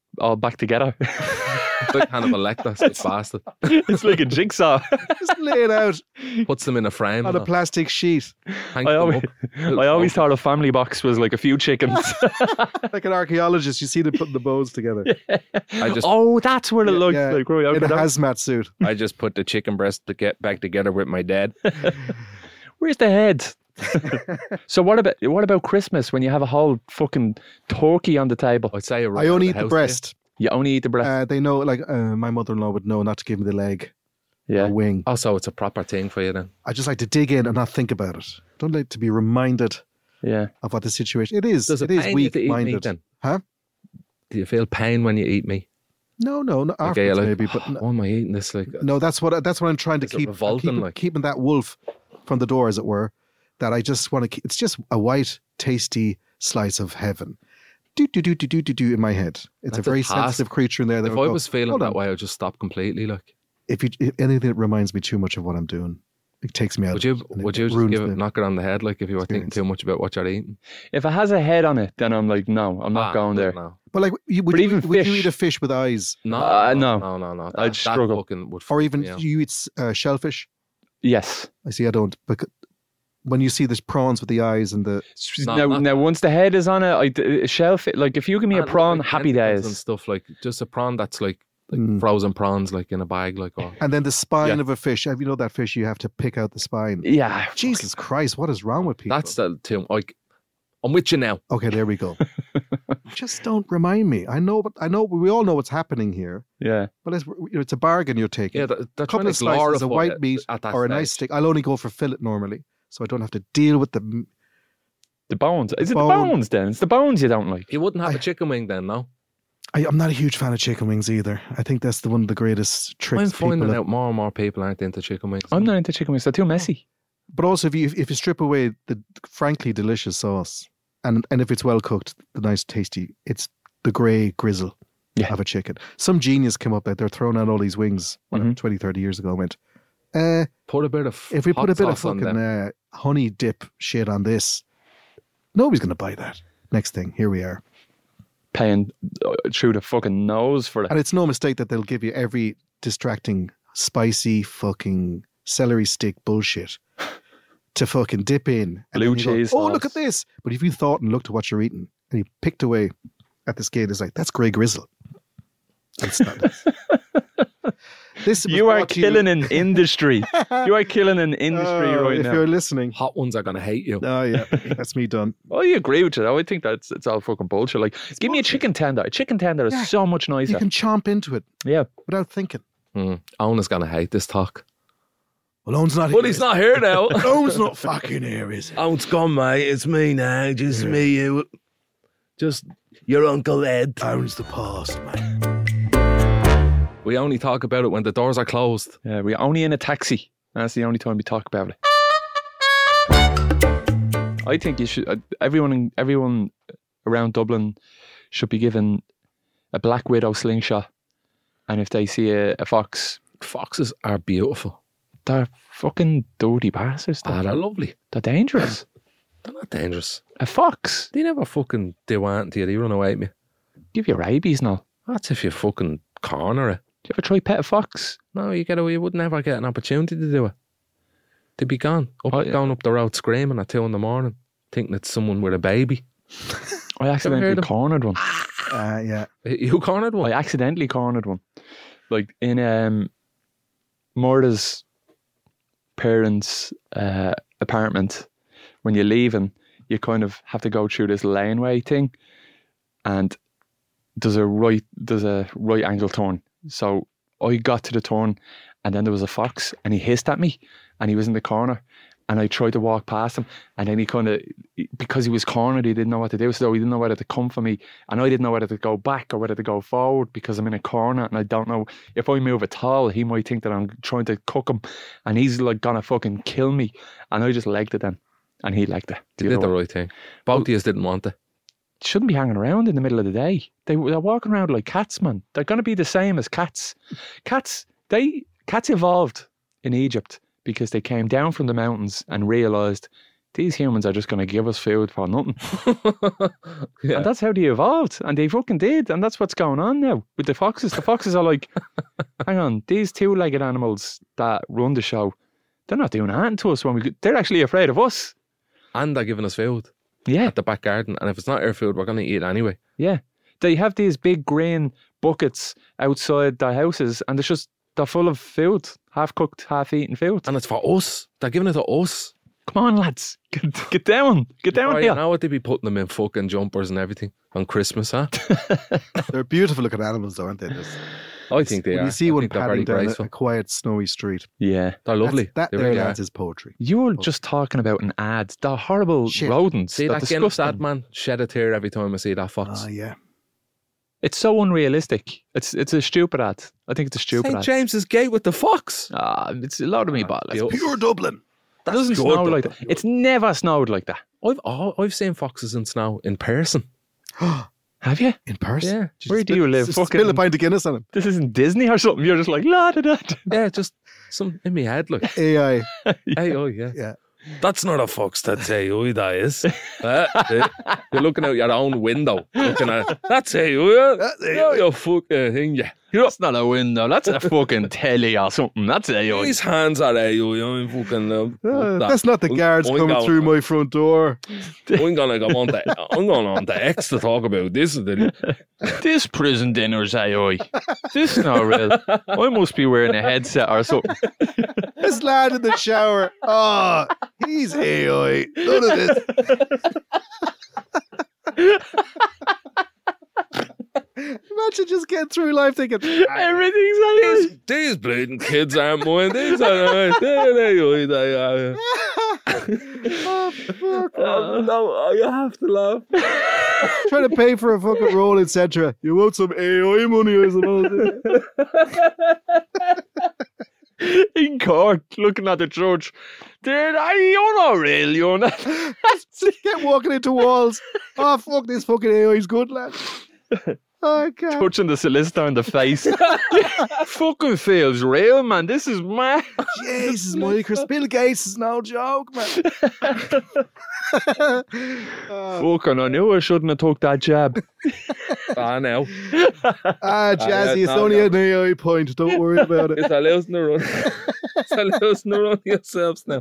all back together. It's like Hannibal Lecter, sick bastard. It's like a jigsaw. Just lay it out Puts them in a frame. on and a all. plastic sheet, Hangs I them always, up. I always thought a family box was like a few chickens. like an archaeologist. You see them putting the bones together I just, Oh, that's what it looks Yeah, like. Right, okay, in a that- hazmat suit. I just put the chicken breast to get back together with my dad. Where's the head? So what about what about Christmas when you have a whole fucking turkey on the table? I'd say I only eat the breast. You only eat the breast. Uh, they know, like uh, my mother-in-law would know not to give me the leg, yeah. or wing. Also, it's a proper thing for you then. I just like to dig in and not think about it. Don't like to be reminded Yeah. of what the situation. It is. Does it it is pain you to eat meat weak-minded. then? Huh? Do you feel pain when you eat meat? No, no, not Like, afterwards you're like, maybe, but no, why am I eating this? Like, no, that's what that's what I'm trying to Is it keep. I'm revolting, keeping, like? keeping that wolf from the door, as it were. That I just want to keep. It's just a white, tasty slice of heaven. Do do do do do do do in my head. It's That's a a very task. sensitive creature in there. That if will I go, was feeling "Hold that on." way, I'd just stop completely. Like, if, you, if anything that reminds me too much of what I'm doing, it takes me out. would of you? it, and Would it you just ruins give the it, knock it on the head? Like, if you were thinking experience. too much about what you're eating? If it has a head on it, then I'm like, no, I'm not Ah, going there. No, But like, you, would, But you, even would you fish- eat a fish with eyes, no, Uh, no, no. no, no, no. That, I'd that struggle. fucking would or freak even me out. do you eat uh, shellfish? Yes. I see. I don't. But when you see the prawns with the eyes and the No, now, not- now, once the head is on it, I d- shellfish. Like if you give me a And, prawn, like, happy tentacles and days. stuff, like just a prawn that's like, like Mm. frozen prawns, like in a bag, like or and then the spine Yeah. of a fish. Have you know that fish? You have to pick out the spine. Yeah. Jesus Christ, what is wrong with people? that's the too. Like, I'm with you now. Okay, there we go. Just don't remind me. I know, but I know we all know what's happening here. Yeah. But it's, you know, it's a bargain you're taking. Yeah, they're, they're a trying couple to of slices glorify of white it meat at that or a stage. nice steak. I'll only go for fillet normally, so I don't have to deal with the. The bones. Is it bone. the bones then? It's the bones you don't like. You wouldn't have I- a chicken wing then, no? I, I'm not a huge fan of chicken wings either. I think that's the one of the greatest tricks. I'm people finding have- out more and more people aren't into chicken wings. I'm not into chicken wings. They're too messy. But also, if you if you strip away the frankly delicious sauce, and and if it's well cooked, the nice tasty, it's the grey grizzle Yeah. of a chicken. Some genius came up that they're throwing out all these wings whatever, Mhm. twenty, thirty years ago and went, uh, Put a bit of if we put hot a bit of sauce on fucking them. uh, honey dip shit on this, nobody's going to buy that. Next thing, here we are. Paying uh, through the fucking nose for it. And it's no mistake that they'll give you every distracting, spicy fucking celery stick bullshit to fucking dip in. And Blue then you go, cheese oh, look sauce. at this. But if you thought and looked at what you're eating and you picked away at the scale, it's like, that's grey grizzle. It's not. This was You are brought to killing an industry. You are killing an industry Oh, right if now. you're listening. Hot ones are gonna hate you. Oh, yeah. That's me done. I agree with you. though. I think that's it's all fucking bullshit. Like, give me a chicken tender. A chicken tender is Yeah. so much nicer. You can chomp into it Yeah. without thinking. Mm. Owen is gonna hate this talk. Well, Owen's not Well, here. he's not here now. Owen's not fucking here, is he? Owen's gone, mate. It's me now. Just Yeah. me, you. Just your Uncle Ed. Owen's the past, mate. We only talk about it when the doors are closed. Yeah, we're only in a taxi. That's the only time we talk about it. I think you should. Uh, everyone, in, everyone around Dublin should be given a Black Widow slingshot, and if they see a, a fox, Foxes are beautiful. they're fucking dirty bastards. Ah, They're, they're lovely. they're dangerous. They're not dangerous. A fox They never fucking do anything to you. They run away at me. give you rabies now. That's if you fucking corner it. Do you ever try pet a fox? No, you get away. You would never get an opportunity to do it. They'd be gone. Up, Oh, yeah. Going up the road screaming at two in the morning, thinking it's someone with a baby. I heard accidentally them? cornered one. Uh, yeah. You cornered one? I accidentally cornered one. Like in um, Murda's parents' uh, apartment, when you're leaving, you kind of have to go through this laneway thing, and there's a right there's a right angle turn. So I got to the turn, and then there was a fox, and he hissed at me, and he was in the corner. And I tried to walk past him, and then he kind of, because he was cornered, he didn't know what to do. So he didn't know whether to come for me, and I didn't know whether to go back or whether to go forward because I'm in a corner, and I don't know if I move at all, he might think that I'm trying to cook him, and he's like gonna fucking kill me. And I just legged it then, and he legged it. You did the right thing. Both of you didn't want it. Shouldn't be hanging around in the middle of the day. They, they're walking around like cats, man. They're gonna be the same as cats. Cats, they cats evolved in Egypt because they came down from the mountains and realised these humans are just going to give us food for nothing. Yeah. And that's how they evolved. And they fucking did. And that's what's going on now with the foxes. The foxes are like, hang on, these two-legged animals that run the show, they're not doing anything to us when we. They're actually afraid of us. And they're giving us food Yeah, at the back garden. And if it's not our food, we're going to eat it anyway. yeah. They have these big green buckets outside their houses, and it's just they're full of food, half cooked, half eaten food. And it's for us. They're giving it to us. Come on, lads, get, get down, get down Oh, here. you know what they be putting them in fucking jumpers and everything on Christmas, huh? They're beautiful looking animals, though, aren't they? This- I think they when are. you see I one think they're padding very down a, graceful. a quiet, snowy street. Yeah, They're lovely. That's, that they there, really are. lads, is poetry. you were just talking about an ad. They're horrible Shit. rodents. See They're that Guinness disgusting. ad, man? Shed a tear every time I see that fox. Ah, yeah. It's so unrealistic. It's it's a stupid ad. I think it's a stupid Saint ad. James's Gate with the fox. Ah, it's a lot of me bollocks. Beautiful. Pure Dublin. It doesn't good, snow though. like that. It's never snowed like that. I've oh, I've seen foxes in snow in person. Have you? In person? Yeah, Just Where do spill- you live? just Fucking- Spill a pint of Guinness on him. This isn't Disney or something. You're just like la da da. yeah, just some in my head. Like, A I. hey, oh yeah, Yeah. that's not a fox. That's a oh, that is. Uh, uh, you're looking out your own window, looking at that's a oh, yeah, yeah, you fucking thing, yeah. That's not a window. That's a fucking telly or something. That's a. These hands are a oh, you fucking. Uh, Uh, that. that's not the I'm- guards I'm coming going- through my front door. I'm gonna go on to I'm going on to X to talk about this. This prison dinner's A I. This is not real. I must be wearing a headset or something. This lad in the shower. Oh, he's A I. None of this. Imagine just getting through life thinking, Everything's A I. These, these bleeding kids aren't mine. These are they, they, they are. oh, fuck. Oh, no, I have to laugh. Trying to pay for a fucking roll, et cetera. You want some A I money, I suppose. In court, looking at the judge. Dude, are you not real? You're not. Get walking into walls. Oh, fuck, this fucking A I's good, lad. Oh, I can't. Touching the solicitor in the face. Fucking feels real, man. This is mad. Jesus, Michael. Bill Gates is no joke, man. Oh, Fucking, I knew I shouldn't have took that jab. Ah, now. ah, Jazzy, it's no, only no. an A I point. Don't worry about it. It's a losing the run. It's a losing the run yourselves now.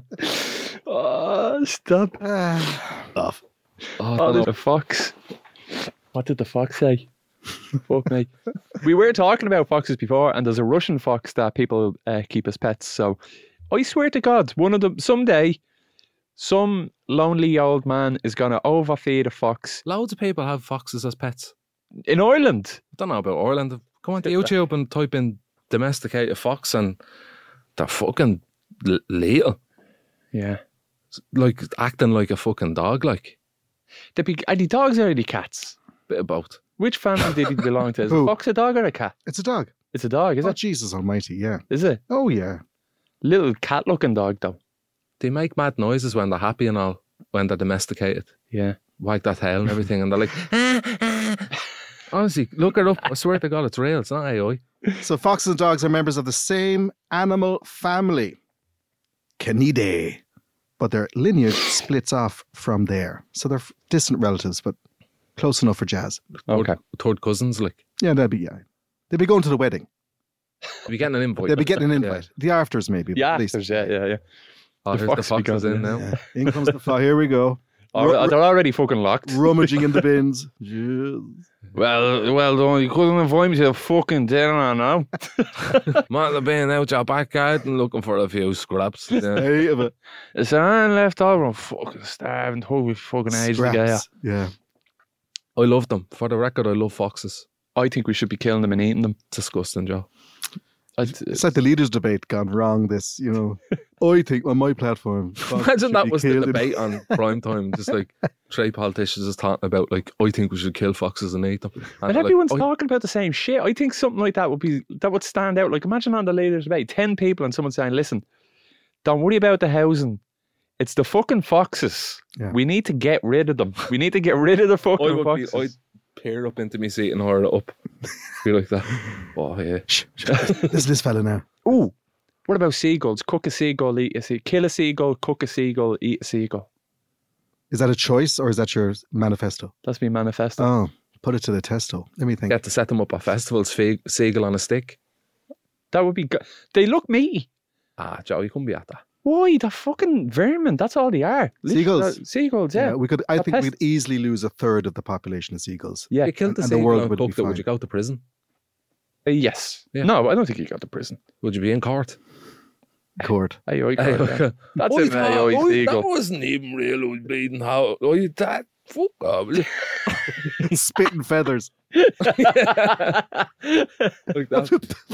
Oh, stop. Ah, off. Oh, there's a fox. What did the fox say? Fuck me. We were talking about foxes before, and there's a Russian fox that people uh, keep as pets. So I swear to God, one of them, someday, some lonely old man is going to overfeed a fox. Loads of people have foxes as pets. In Ireland. I don't know about Ireland. Go on to YouTube and type in domesticated fox and they're fucking l- little. Yeah. Like acting like a fucking dog, like. The be- are the dogs or are the cats? Bit of both. Which family did he belong to? Is a Who? fox a dog or a cat? It's a dog. It's a dog, is Oh, it? Jesus almighty, yeah. Is it? Oh, yeah. Little cat-looking dog, though. They make mad noises when they're happy and all, when they're domesticated. Yeah. Wag their tail and everything, and they're like, ah, ah. Honestly, look it up. I swear to God, it's real. It's not A I. So foxes and dogs are members of the same animal family, Canidae, but their lineage splits off from there. So they're f- distant relatives, but close enough for jazz. Okay. Third cousins, like. Yeah, that'd be, yeah. They'd be going to the wedding. They'll be getting an invite. They'd be like getting an that. invite. The afters, maybe. but Yeah, at least. there's- yeah, yeah, yeah. Oh, The here's the fox foxes becomes- in now. Yeah. In comes the fire. Here we go. Or, Ru- they're already fucking locked. Rummaging in the bins. Jeez. Well, well, don't, you couldn't invite me to a fucking dinner now. Might have been out your back garden looking for a few scraps. Yeah. Hey, of it. Is there anything left over? I'm fucking starving. Holy fucking age to get here. Scraps. Yeah. I love them. For the record, I love foxes. I think we should be killing them and eating them. It's disgusting, Joe. I'd, It's like the leaders' debate gone wrong. This, you know, I think on my platform. foxes Imagine should that be was the killed. debate on prime time. Just like three politicians just talking about, like, I think we should kill foxes and eat them. And and like, everyone's I- talking about the same shit. I think something like that would be that would stand out. Like imagine on the leaders' debate, ten people and someone saying, "Listen, don't worry about the housing. It's the fucking foxes. Yeah. We need to get rid of them. We need to get rid of the I fucking would be, foxes." I'd peer up into me seat and hurl it up. Be like that. Oh, yeah. Shh, shh. This is this fella now. Ooh, what about seagulls? Cook a seagull, eat a seagull. Kill a seagull, cook a seagull, eat a seagull. Is that a choice or is that your manifesto? That's me manifesto. Oh, put it to the testo. Let me think. You have to set them up at festivals, fe- seagull on a stick. That would be good. They look meaty. Ah, Joe, you couldn't be at that. Why? They're fucking vermin. That's all they are. Literally, Seagulls. they're- Seagulls, yeah. Yeah, we could. I They're think pests. we'd easily lose a third of the population of seagulls. Yeah. You killed the And- and the seagull world and would be cooked it, would fine. you go to prison? Uh, yes. Yeah. No, I don't think you go to prison. Would you be in court? Court. Aye, aye, Aye, aye, okay. yeah. That's I it, thought- aye, aye, I- seagull. That wasn't even real. I was bleeding out. I, that, fuck off. Spitting feathers. Like that.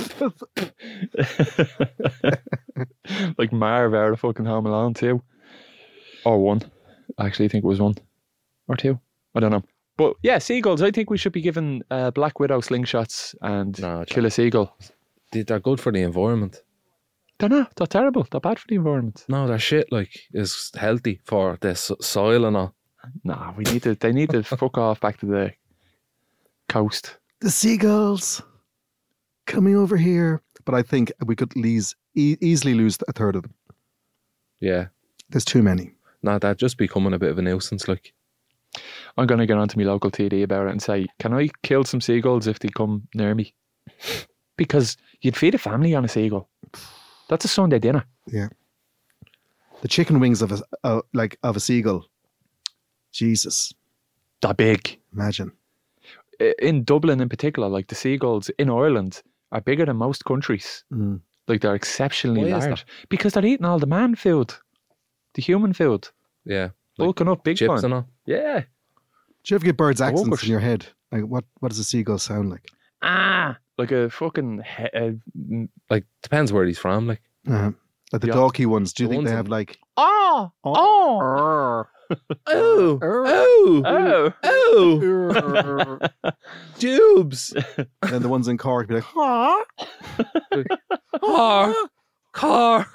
Like Marv out of fucking Home Alone two. Or one. Actually, I think it was one. Or two. I don't know. But yeah, seagulls. I think we should be giving uh, Black Widow slingshots and No, kill a seagull. They- They're good for the environment. They're not. They're terrible. They're bad for the environment. No, their shit like is healthy for the s- soil and all. Nah, we need to. They need to fuck off back to the coast. The seagulls coming over here. But I think we could lease, e- easily lose a third of them. Yeah. There's too many. No, they're just becoming a bit of a nuisance. Like, I'm going to get onto my local T D about it and say, can I kill some seagulls if they come near me? Because you'd feed a family on a seagull. That's a Sunday dinner. Yeah. The chicken wings of a uh, like of a seagull. Jesus. That big. Imagine. I- In Dublin in particular, like the seagulls in Ireland are bigger than most countries. Mm. Like they're exceptionally Why is large. Because they're eating all the man food. The human food. yeah, like Bulking up big chips time. and all. Yeah. Do you ever get birds' I accents won't. in your head? Like what? What does a seagull sound like? Ah. Like a fucking... He- uh, mm, Like, depends where he's from. Like, Uh-huh. Like the Yeah. dorky ones. Do you The think ones they in- have like? oh. Oh. Oh. oh, Oh. oh, tubes, And then the ones in Cork be like, "Huh? car, car,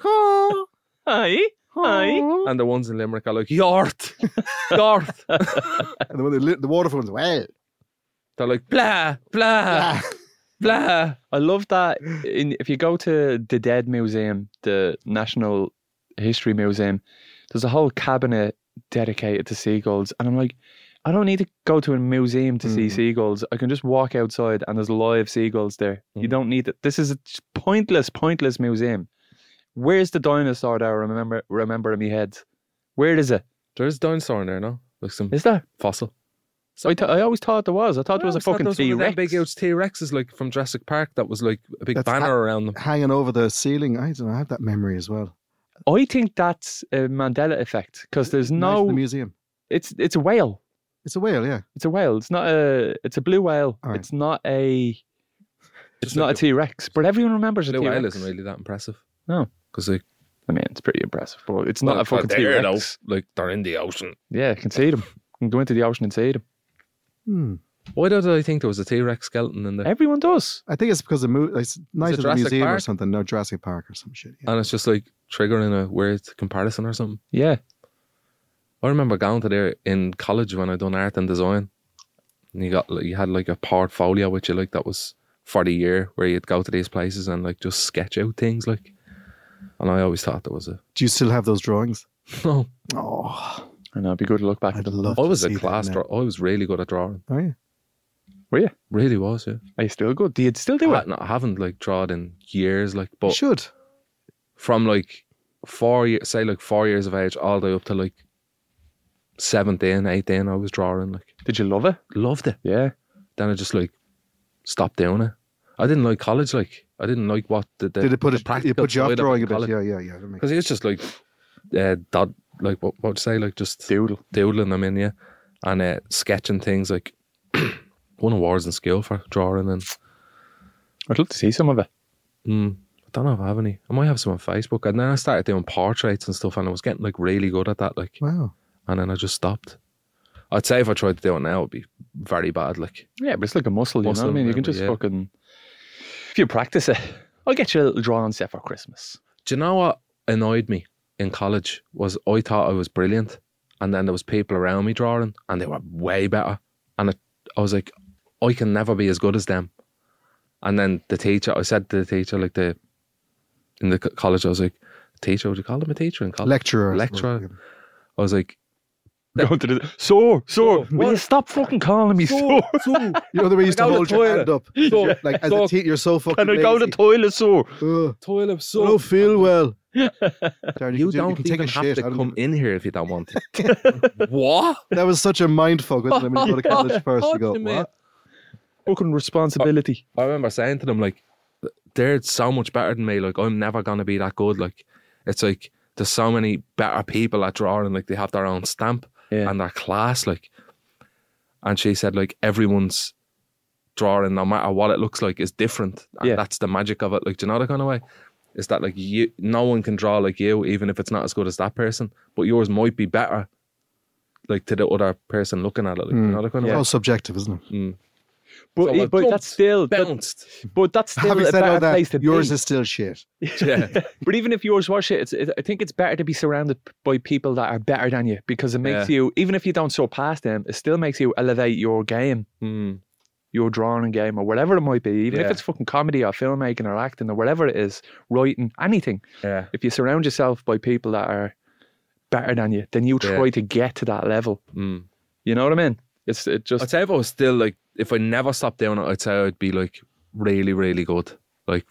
Aye. Aye. and the ones in Limerick are like yort, yort. And the, one, the, the waterfall ones, well, They're like blah, blah, blah. I love that. In, if you go to the Dead Museum, the National History Museum, there's a whole cabinet dedicated to seagulls. And I'm like, I don't need to go to a museum to see Mm. seagulls. I can just walk outside and there's live seagulls there. You Mm. don't need it. This is a pointless, pointless museum. Where's the dinosaur that I remember, remember in my head? Where is it? There's a dinosaur in there, no? Like some Is there? fossil. I, th- I always thought there was. I thought there was a fucking T Rex. Big huge T Rexes like from Jurassic Park that was like a big That's banner ha- around them. hanging over the ceiling. I don't know. I have that memory as well. I think that's a Mandela effect because there's Nice in no. the museum. It's it's a whale. It's a whale, yeah. It's a whale. It's not a. It's a blue whale. All right. It's not a. It's Just not like a T Rex, but everyone remembers a Blue T whale Rex. isn't really that impressive. No. Because like, I mean, it's pretty impressive, but it's not well, a fucking they're T there, Rex. though. Like they're in the ocean. Yeah, you can see them. You can go into the ocean and see them. Hmm. Why did I think there was a T Rex skeleton in there? Everyone does. I think it's because of mo- it's night it at the Jurassic museum or Park? something. No, Jurassic Park or some shit. Yeah. And it's just like triggering a weird comparison or something. Yeah. I remember going to there in college when I done art and design. And you got like, you had like a portfolio which you like that was for the year where you'd go to these places and like just sketch out things like. And I always thought there was a Do you still have those drawings? no. Oh, I know. It'd be good to look back I'd at them. love I to was see a that class now. draw. I was really good at drawing. Oh, yeah. Were you? Really was, yeah. Are you still good? Do you still do I, it? no, I haven't like drawn in years, like, You but should. from like four years, say like four years of age, all the way up to like seventeen, eighteen, I was drawing. Like, Did you love it? loved it. Yeah. Then I just like stopped doing it. I didn't like college. Like, I didn't like what the, the Did it put the it? It practical put you off side of drawing it a in bit? college. Yeah, yeah, yeah. that makes- Because it's just like uh, dot, like what what would you say, like just Doodle. doodling them in, yeah, and uh, sketching things. Like won awards in school for drawing, and I'd love to see some of it. mm, I don't know if I have any. I might have some on Facebook. And then I started doing portraits and stuff, and I was getting like really good at that. Like, Wow. and then I just stopped. I'd say if I tried to do it now, it'd be very bad. Like, Yeah, but it's like a muscle, you Muscle know what I mean? You can memory, just yeah. fucking... If you practice it, I'll get you a little drawing set for Christmas. do you know what annoyed me in college was I thought I was brilliant, and then there was people around me drawing, and they were way better, and it, I was like, I can never be as good as them. And then the teacher, I said to the teacher, like the in the co- college, I was like, teacher, would you call him a teacher in college? Lecturer. I Lecturer. suppose, I was like, Going to the sore, sore. Will you stop fucking calling me sore? You know the way you used to Go to hold the your toilet. hand up, So- like as so- a teen, you're so fucking. Can I go to the lazy. toilet sore? Ugh, Toilet I so. don't feel well. Darren, You can do- don't can take even a have shit. to I don't come give in here if you don't want to. What? a- That was such a mind fuck, wasn't it? When you go to college first, you What go, do you mean? what? Fucking responsibility. I remember saying to them, like, they're so much better than me. Like, I'm never going to be that good. Like, it's like, there's so many better people at drawing. Like, they have their own stamp Yeah. and their class. Like, and she said, like, everyone's drawing, no matter what it looks like, is different. And Yeah. that's the magic of it. Like, do you know that kind of way? Is that, like, you, no one can draw like you, even if it's not as good as that person. But yours might be better, like, to the other person looking at it. Like, you know that kind It's of all way? subjective, isn't it? Mm. But, So I've but jumped, that's still that, bounced. but that's still Having a said better all place that, to yours be. is still shit. Yeah. But even if yours was shit, it's, it, I think it's better to be surrounded by people that are better than you, because it makes Yeah. you, even if you don't surpass them, it still makes you elevate your game, Mm. your drawing game, or whatever it might be. Even if Yeah. it's fucking comedy or filmmaking or acting or whatever it is, writing, anything. Yeah. If you surround yourself by people that are better than you, then you try Yeah. to get to that level. Mm. You know what I mean? It's it just I'd say if I was still like, if I never stopped doing it, I'd say I'd be like really, really good. Like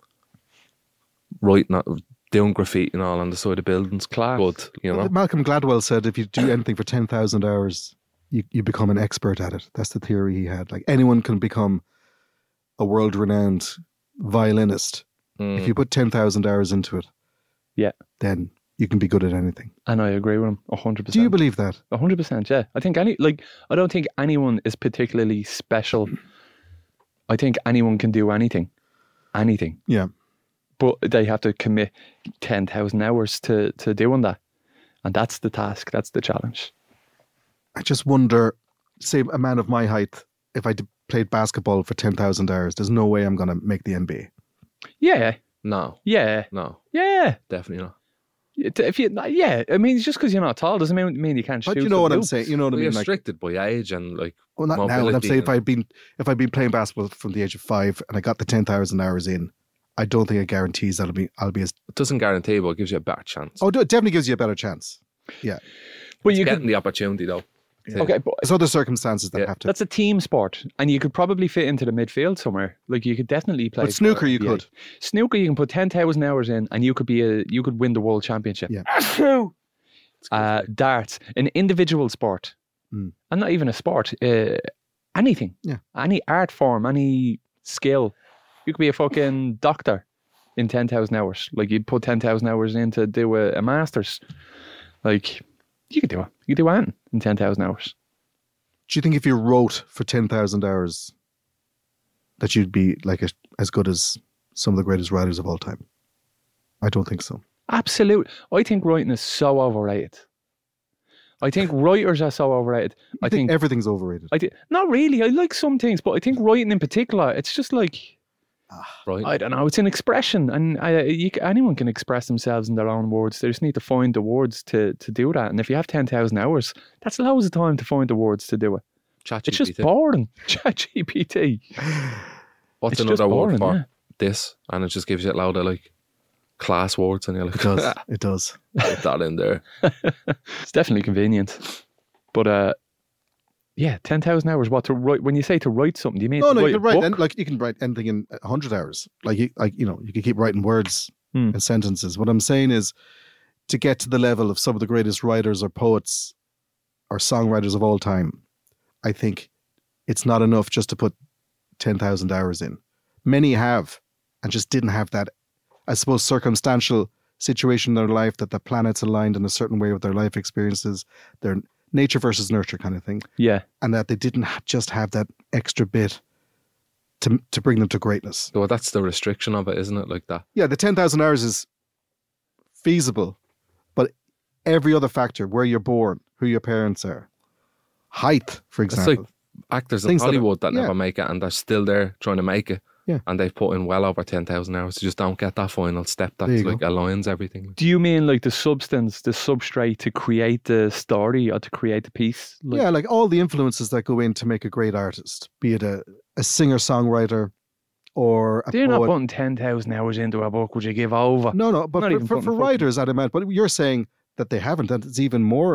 writing, doing graffiti and all on the side of buildings. Class. Good, you know. Malcolm Gladwell said if you do anything for ten thousand hours, you, you become an expert at it. That's the theory he had. Like anyone can become a world renowned violinist. Mm. If you put ten thousand hours into it, yeah. then you can be good at anything. And I agree with him a hundred percent. Do you believe that? A hundred percent, yeah. I think any like I don't think anyone is particularly special. I think anyone can do anything, anything. Yeah. But they have to commit ten thousand hours to to doing that, and that's the task. That's the challenge. I just wonder, say a man of my height, if I d- played basketball for ten thousand hours, there's no way I'm going to make the N B A. Yeah, No, yeah, no, yeah. definitely not. If you, yeah, I mean, just because you're not tall doesn't mean, mean you can't shoot. But you know what some I'm hoops. saying? You know what I Well, mean? you're Like, restricted by age and like. well, not now. But I'm mobility saying if and- I'd been if I'd been playing basketball from the age of five and I got the ten thousand hours in, I don't think it guarantees that I'll be I'll be as. It doesn't guarantee, but it gives you a better chance. Oh, it definitely gives you a better chance. Yeah. But It's you getting could, the opportunity though. to- okay, but There's other circumstances that Yeah. have to. that's a team sport, and you could probably fit into the midfield somewhere. Like you could definitely play. But snooker, for you N B A. could. Snooker, you can put ten thousand hours in, and you could be a you could win the world championship. Yeah. Uh, darts, an individual sport, Mm. and not even a sport. Uh, anything. Yeah. Any art form, any skill. You could be a fucking doctor in ten thousand hours. Like you'd put ten thousand hours in to do a, a master's. Like you could do it. You could do anything in ten thousand hours. Do you think if you wrote for ten thousand hours, that you'd be like a, as good as some of the greatest writers of all time? I don't think so. Absolute. I think writing is so overrated. I think writers are so overrated. I I think, think everything's overrated. I think not really. I like some things, but I think writing in particular, it's just like Right. I don't know. It's an expression, and I, you, c- anyone can express themselves in their own words. They just need to find the words to to do that. And if you have ten thousand hours, that's loads of time to find the words to do it. Chat It's just G P T. boring. ChatGPT. What's It's another just boring, word for yeah. this? And it just gives you a load of like class words, and you're like, It does. It does. put that in there. It's definitely convenient, but uh, yeah, ten thousand hours. What to write? When you say to write something, do you mean No, to no, write you a can write book? an- like you can write anything in a hundred hours. Like you, like you know, you can keep writing words Hmm. and sentences. What I'm saying is, to get to the level of some of the greatest writers or poets or songwriters of all time, I think it's not enough just to put ten thousand hours in. Many have, and just didn't have that, I suppose, circumstantial situation in their life that the planets aligned in a certain way with their life experiences, their nature versus nurture kind of thing. Yeah. And that they didn't ha- just have that extra bit to to bring them to greatness. Well, that's the restriction of it, isn't it? Like that. Yeah, the ten thousand hours is feasible, but every other factor, where you're born, who your parents are, height, for It's example. like actors in Things that are- Hollywood that, yeah. never make it, and they're still there trying to make it. Yeah. And they've put in well over ten thousand hours. They just don't get that final step There that you like go. aligns everything. Do you mean like the substance, the substrate to create the story or to create the piece? Like, yeah, like all the influences that go in to make a great artist, be it a, a singer-songwriter or a They're not poet. putting ten thousand hours into a book. Would you give over? No, no, but Not for, even for, putting for fucking- writers, I'd imagine. But you're saying that they haven't, that it's even more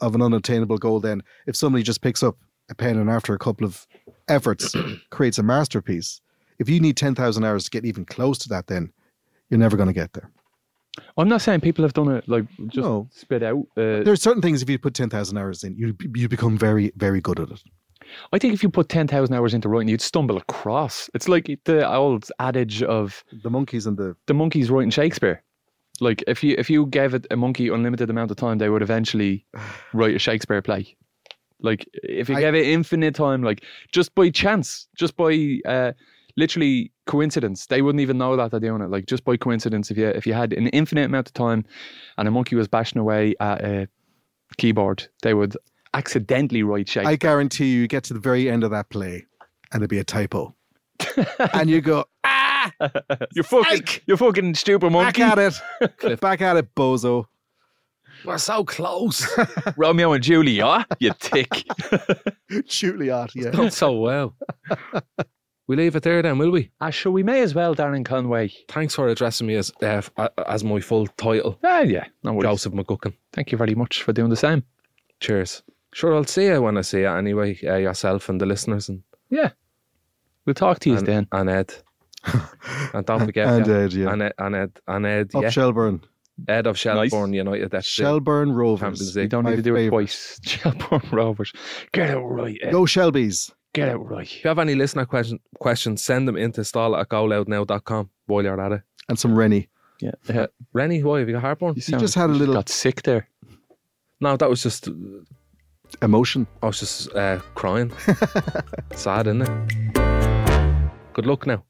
of an unattainable goal then. If somebody just picks up a pen and after a couple of efforts creates a masterpiece, if you need ten thousand hours to get even close to that, then you're never going to get there. I'm not saying people have done it like just No. spit out. Uh, There are certain things, if you put ten thousand hours in, you you become very, very good at it. I think if you put ten thousand hours into writing, you'd stumble across. It's like the old adage of The monkeys and the... the monkeys writing Shakespeare. Like if you if you gave it a monkey unlimited amount of time, they would eventually write a Shakespeare play. Like if you I- gave it infinite time, like just by chance, just by uh, literally coincidence, they wouldn't even know that they're doing it. Like just by coincidence, if you if you had an infinite amount of time, and a monkey was bashing away at a keyboard, they would accidentally write Shakespeare. I guarantee you, you get to the very end of that play and it'd be a typo. And you go, ah, you're fucking, you're fucking stupid back monkey. at it. Back at it, bozo. We're so close. Romeo and Juliet, you tick. Juliet, yeah. Not so well. We leave it there then, will we? Ah, sure, we may as well, Darren Conway. Thanks for addressing me as uh, f- as my full title, Ah, yeah, no worries. Joseph McGuckin. Thank you very much for doing the same. Cheers. Sure, I'll see you when I see you anyway, uh, yourself and the listeners and, Yeah. We'll talk to you and, then. and Ed. And don't forget, And yeah, Ed, yeah. and Ed, and Ed, and Ed, Up yeah. Shelburne. Ed of Shelbourne United. That's it. Shelburne Champions Rovers. League. You don't my need to do it favourite. twice. Shelbourne Rovers. Get it right, Ed. Go Shelbies. Get it right. If you have any listener question, questions, send them into stall at go loud now dot com while you're at it. And some Rennie. Yeah. yeah. Rennie, why have you got heartburn? You, You just had a you little got sick there. No, that was just, emotion. I was just uh, crying. Sad, isn't it? Good luck now.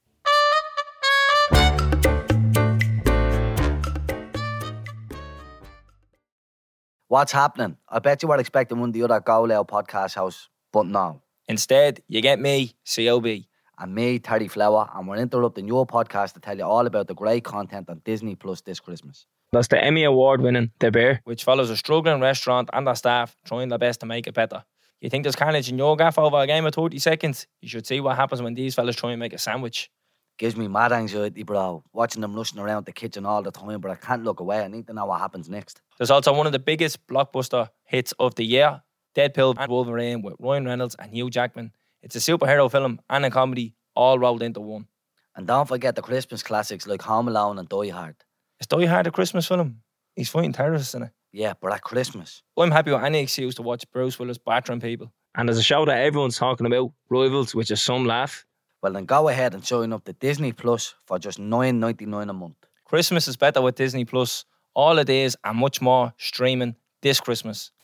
What's happening? I bet you were expecting one of the other Go Loud podcast hosts, but no. Instead, you get me, C O B. And me, Terry Flower, and we're interrupting your podcast to tell you all about the great content on Disney Plus this Christmas. That's the Emmy Award winning The Bear, which follows a struggling restaurant and their staff trying their best to make it better. You think there's carnage in your gaff over a game of thirty seconds? You should see what happens when these fellas try and make a sandwich. Gives me mad anxiety, bro. Watching them rushing around the kitchen all the time, but I can't look away. I need to know what happens next. There's also one of the biggest blockbuster hits of the year, Deadpool and Wolverine with Ryan Reynolds and Hugh Jackman. It's a superhero film and a comedy all rolled into one. And don't forget the Christmas classics like Home Alone and Die Hard. Is Die Hard a Christmas film? He's fighting terrorists in it. Yeah, but at Christmas. I'm happy with any excuse to watch Bruce Willis battering people. And there's a show that everyone's talking about, Rivals, which is some laugh. Well, then go ahead and sign up to Disney Plus for just nine ninety-nine a month. Christmas is better with Disney Plus. All it is and much more streaming this Christmas.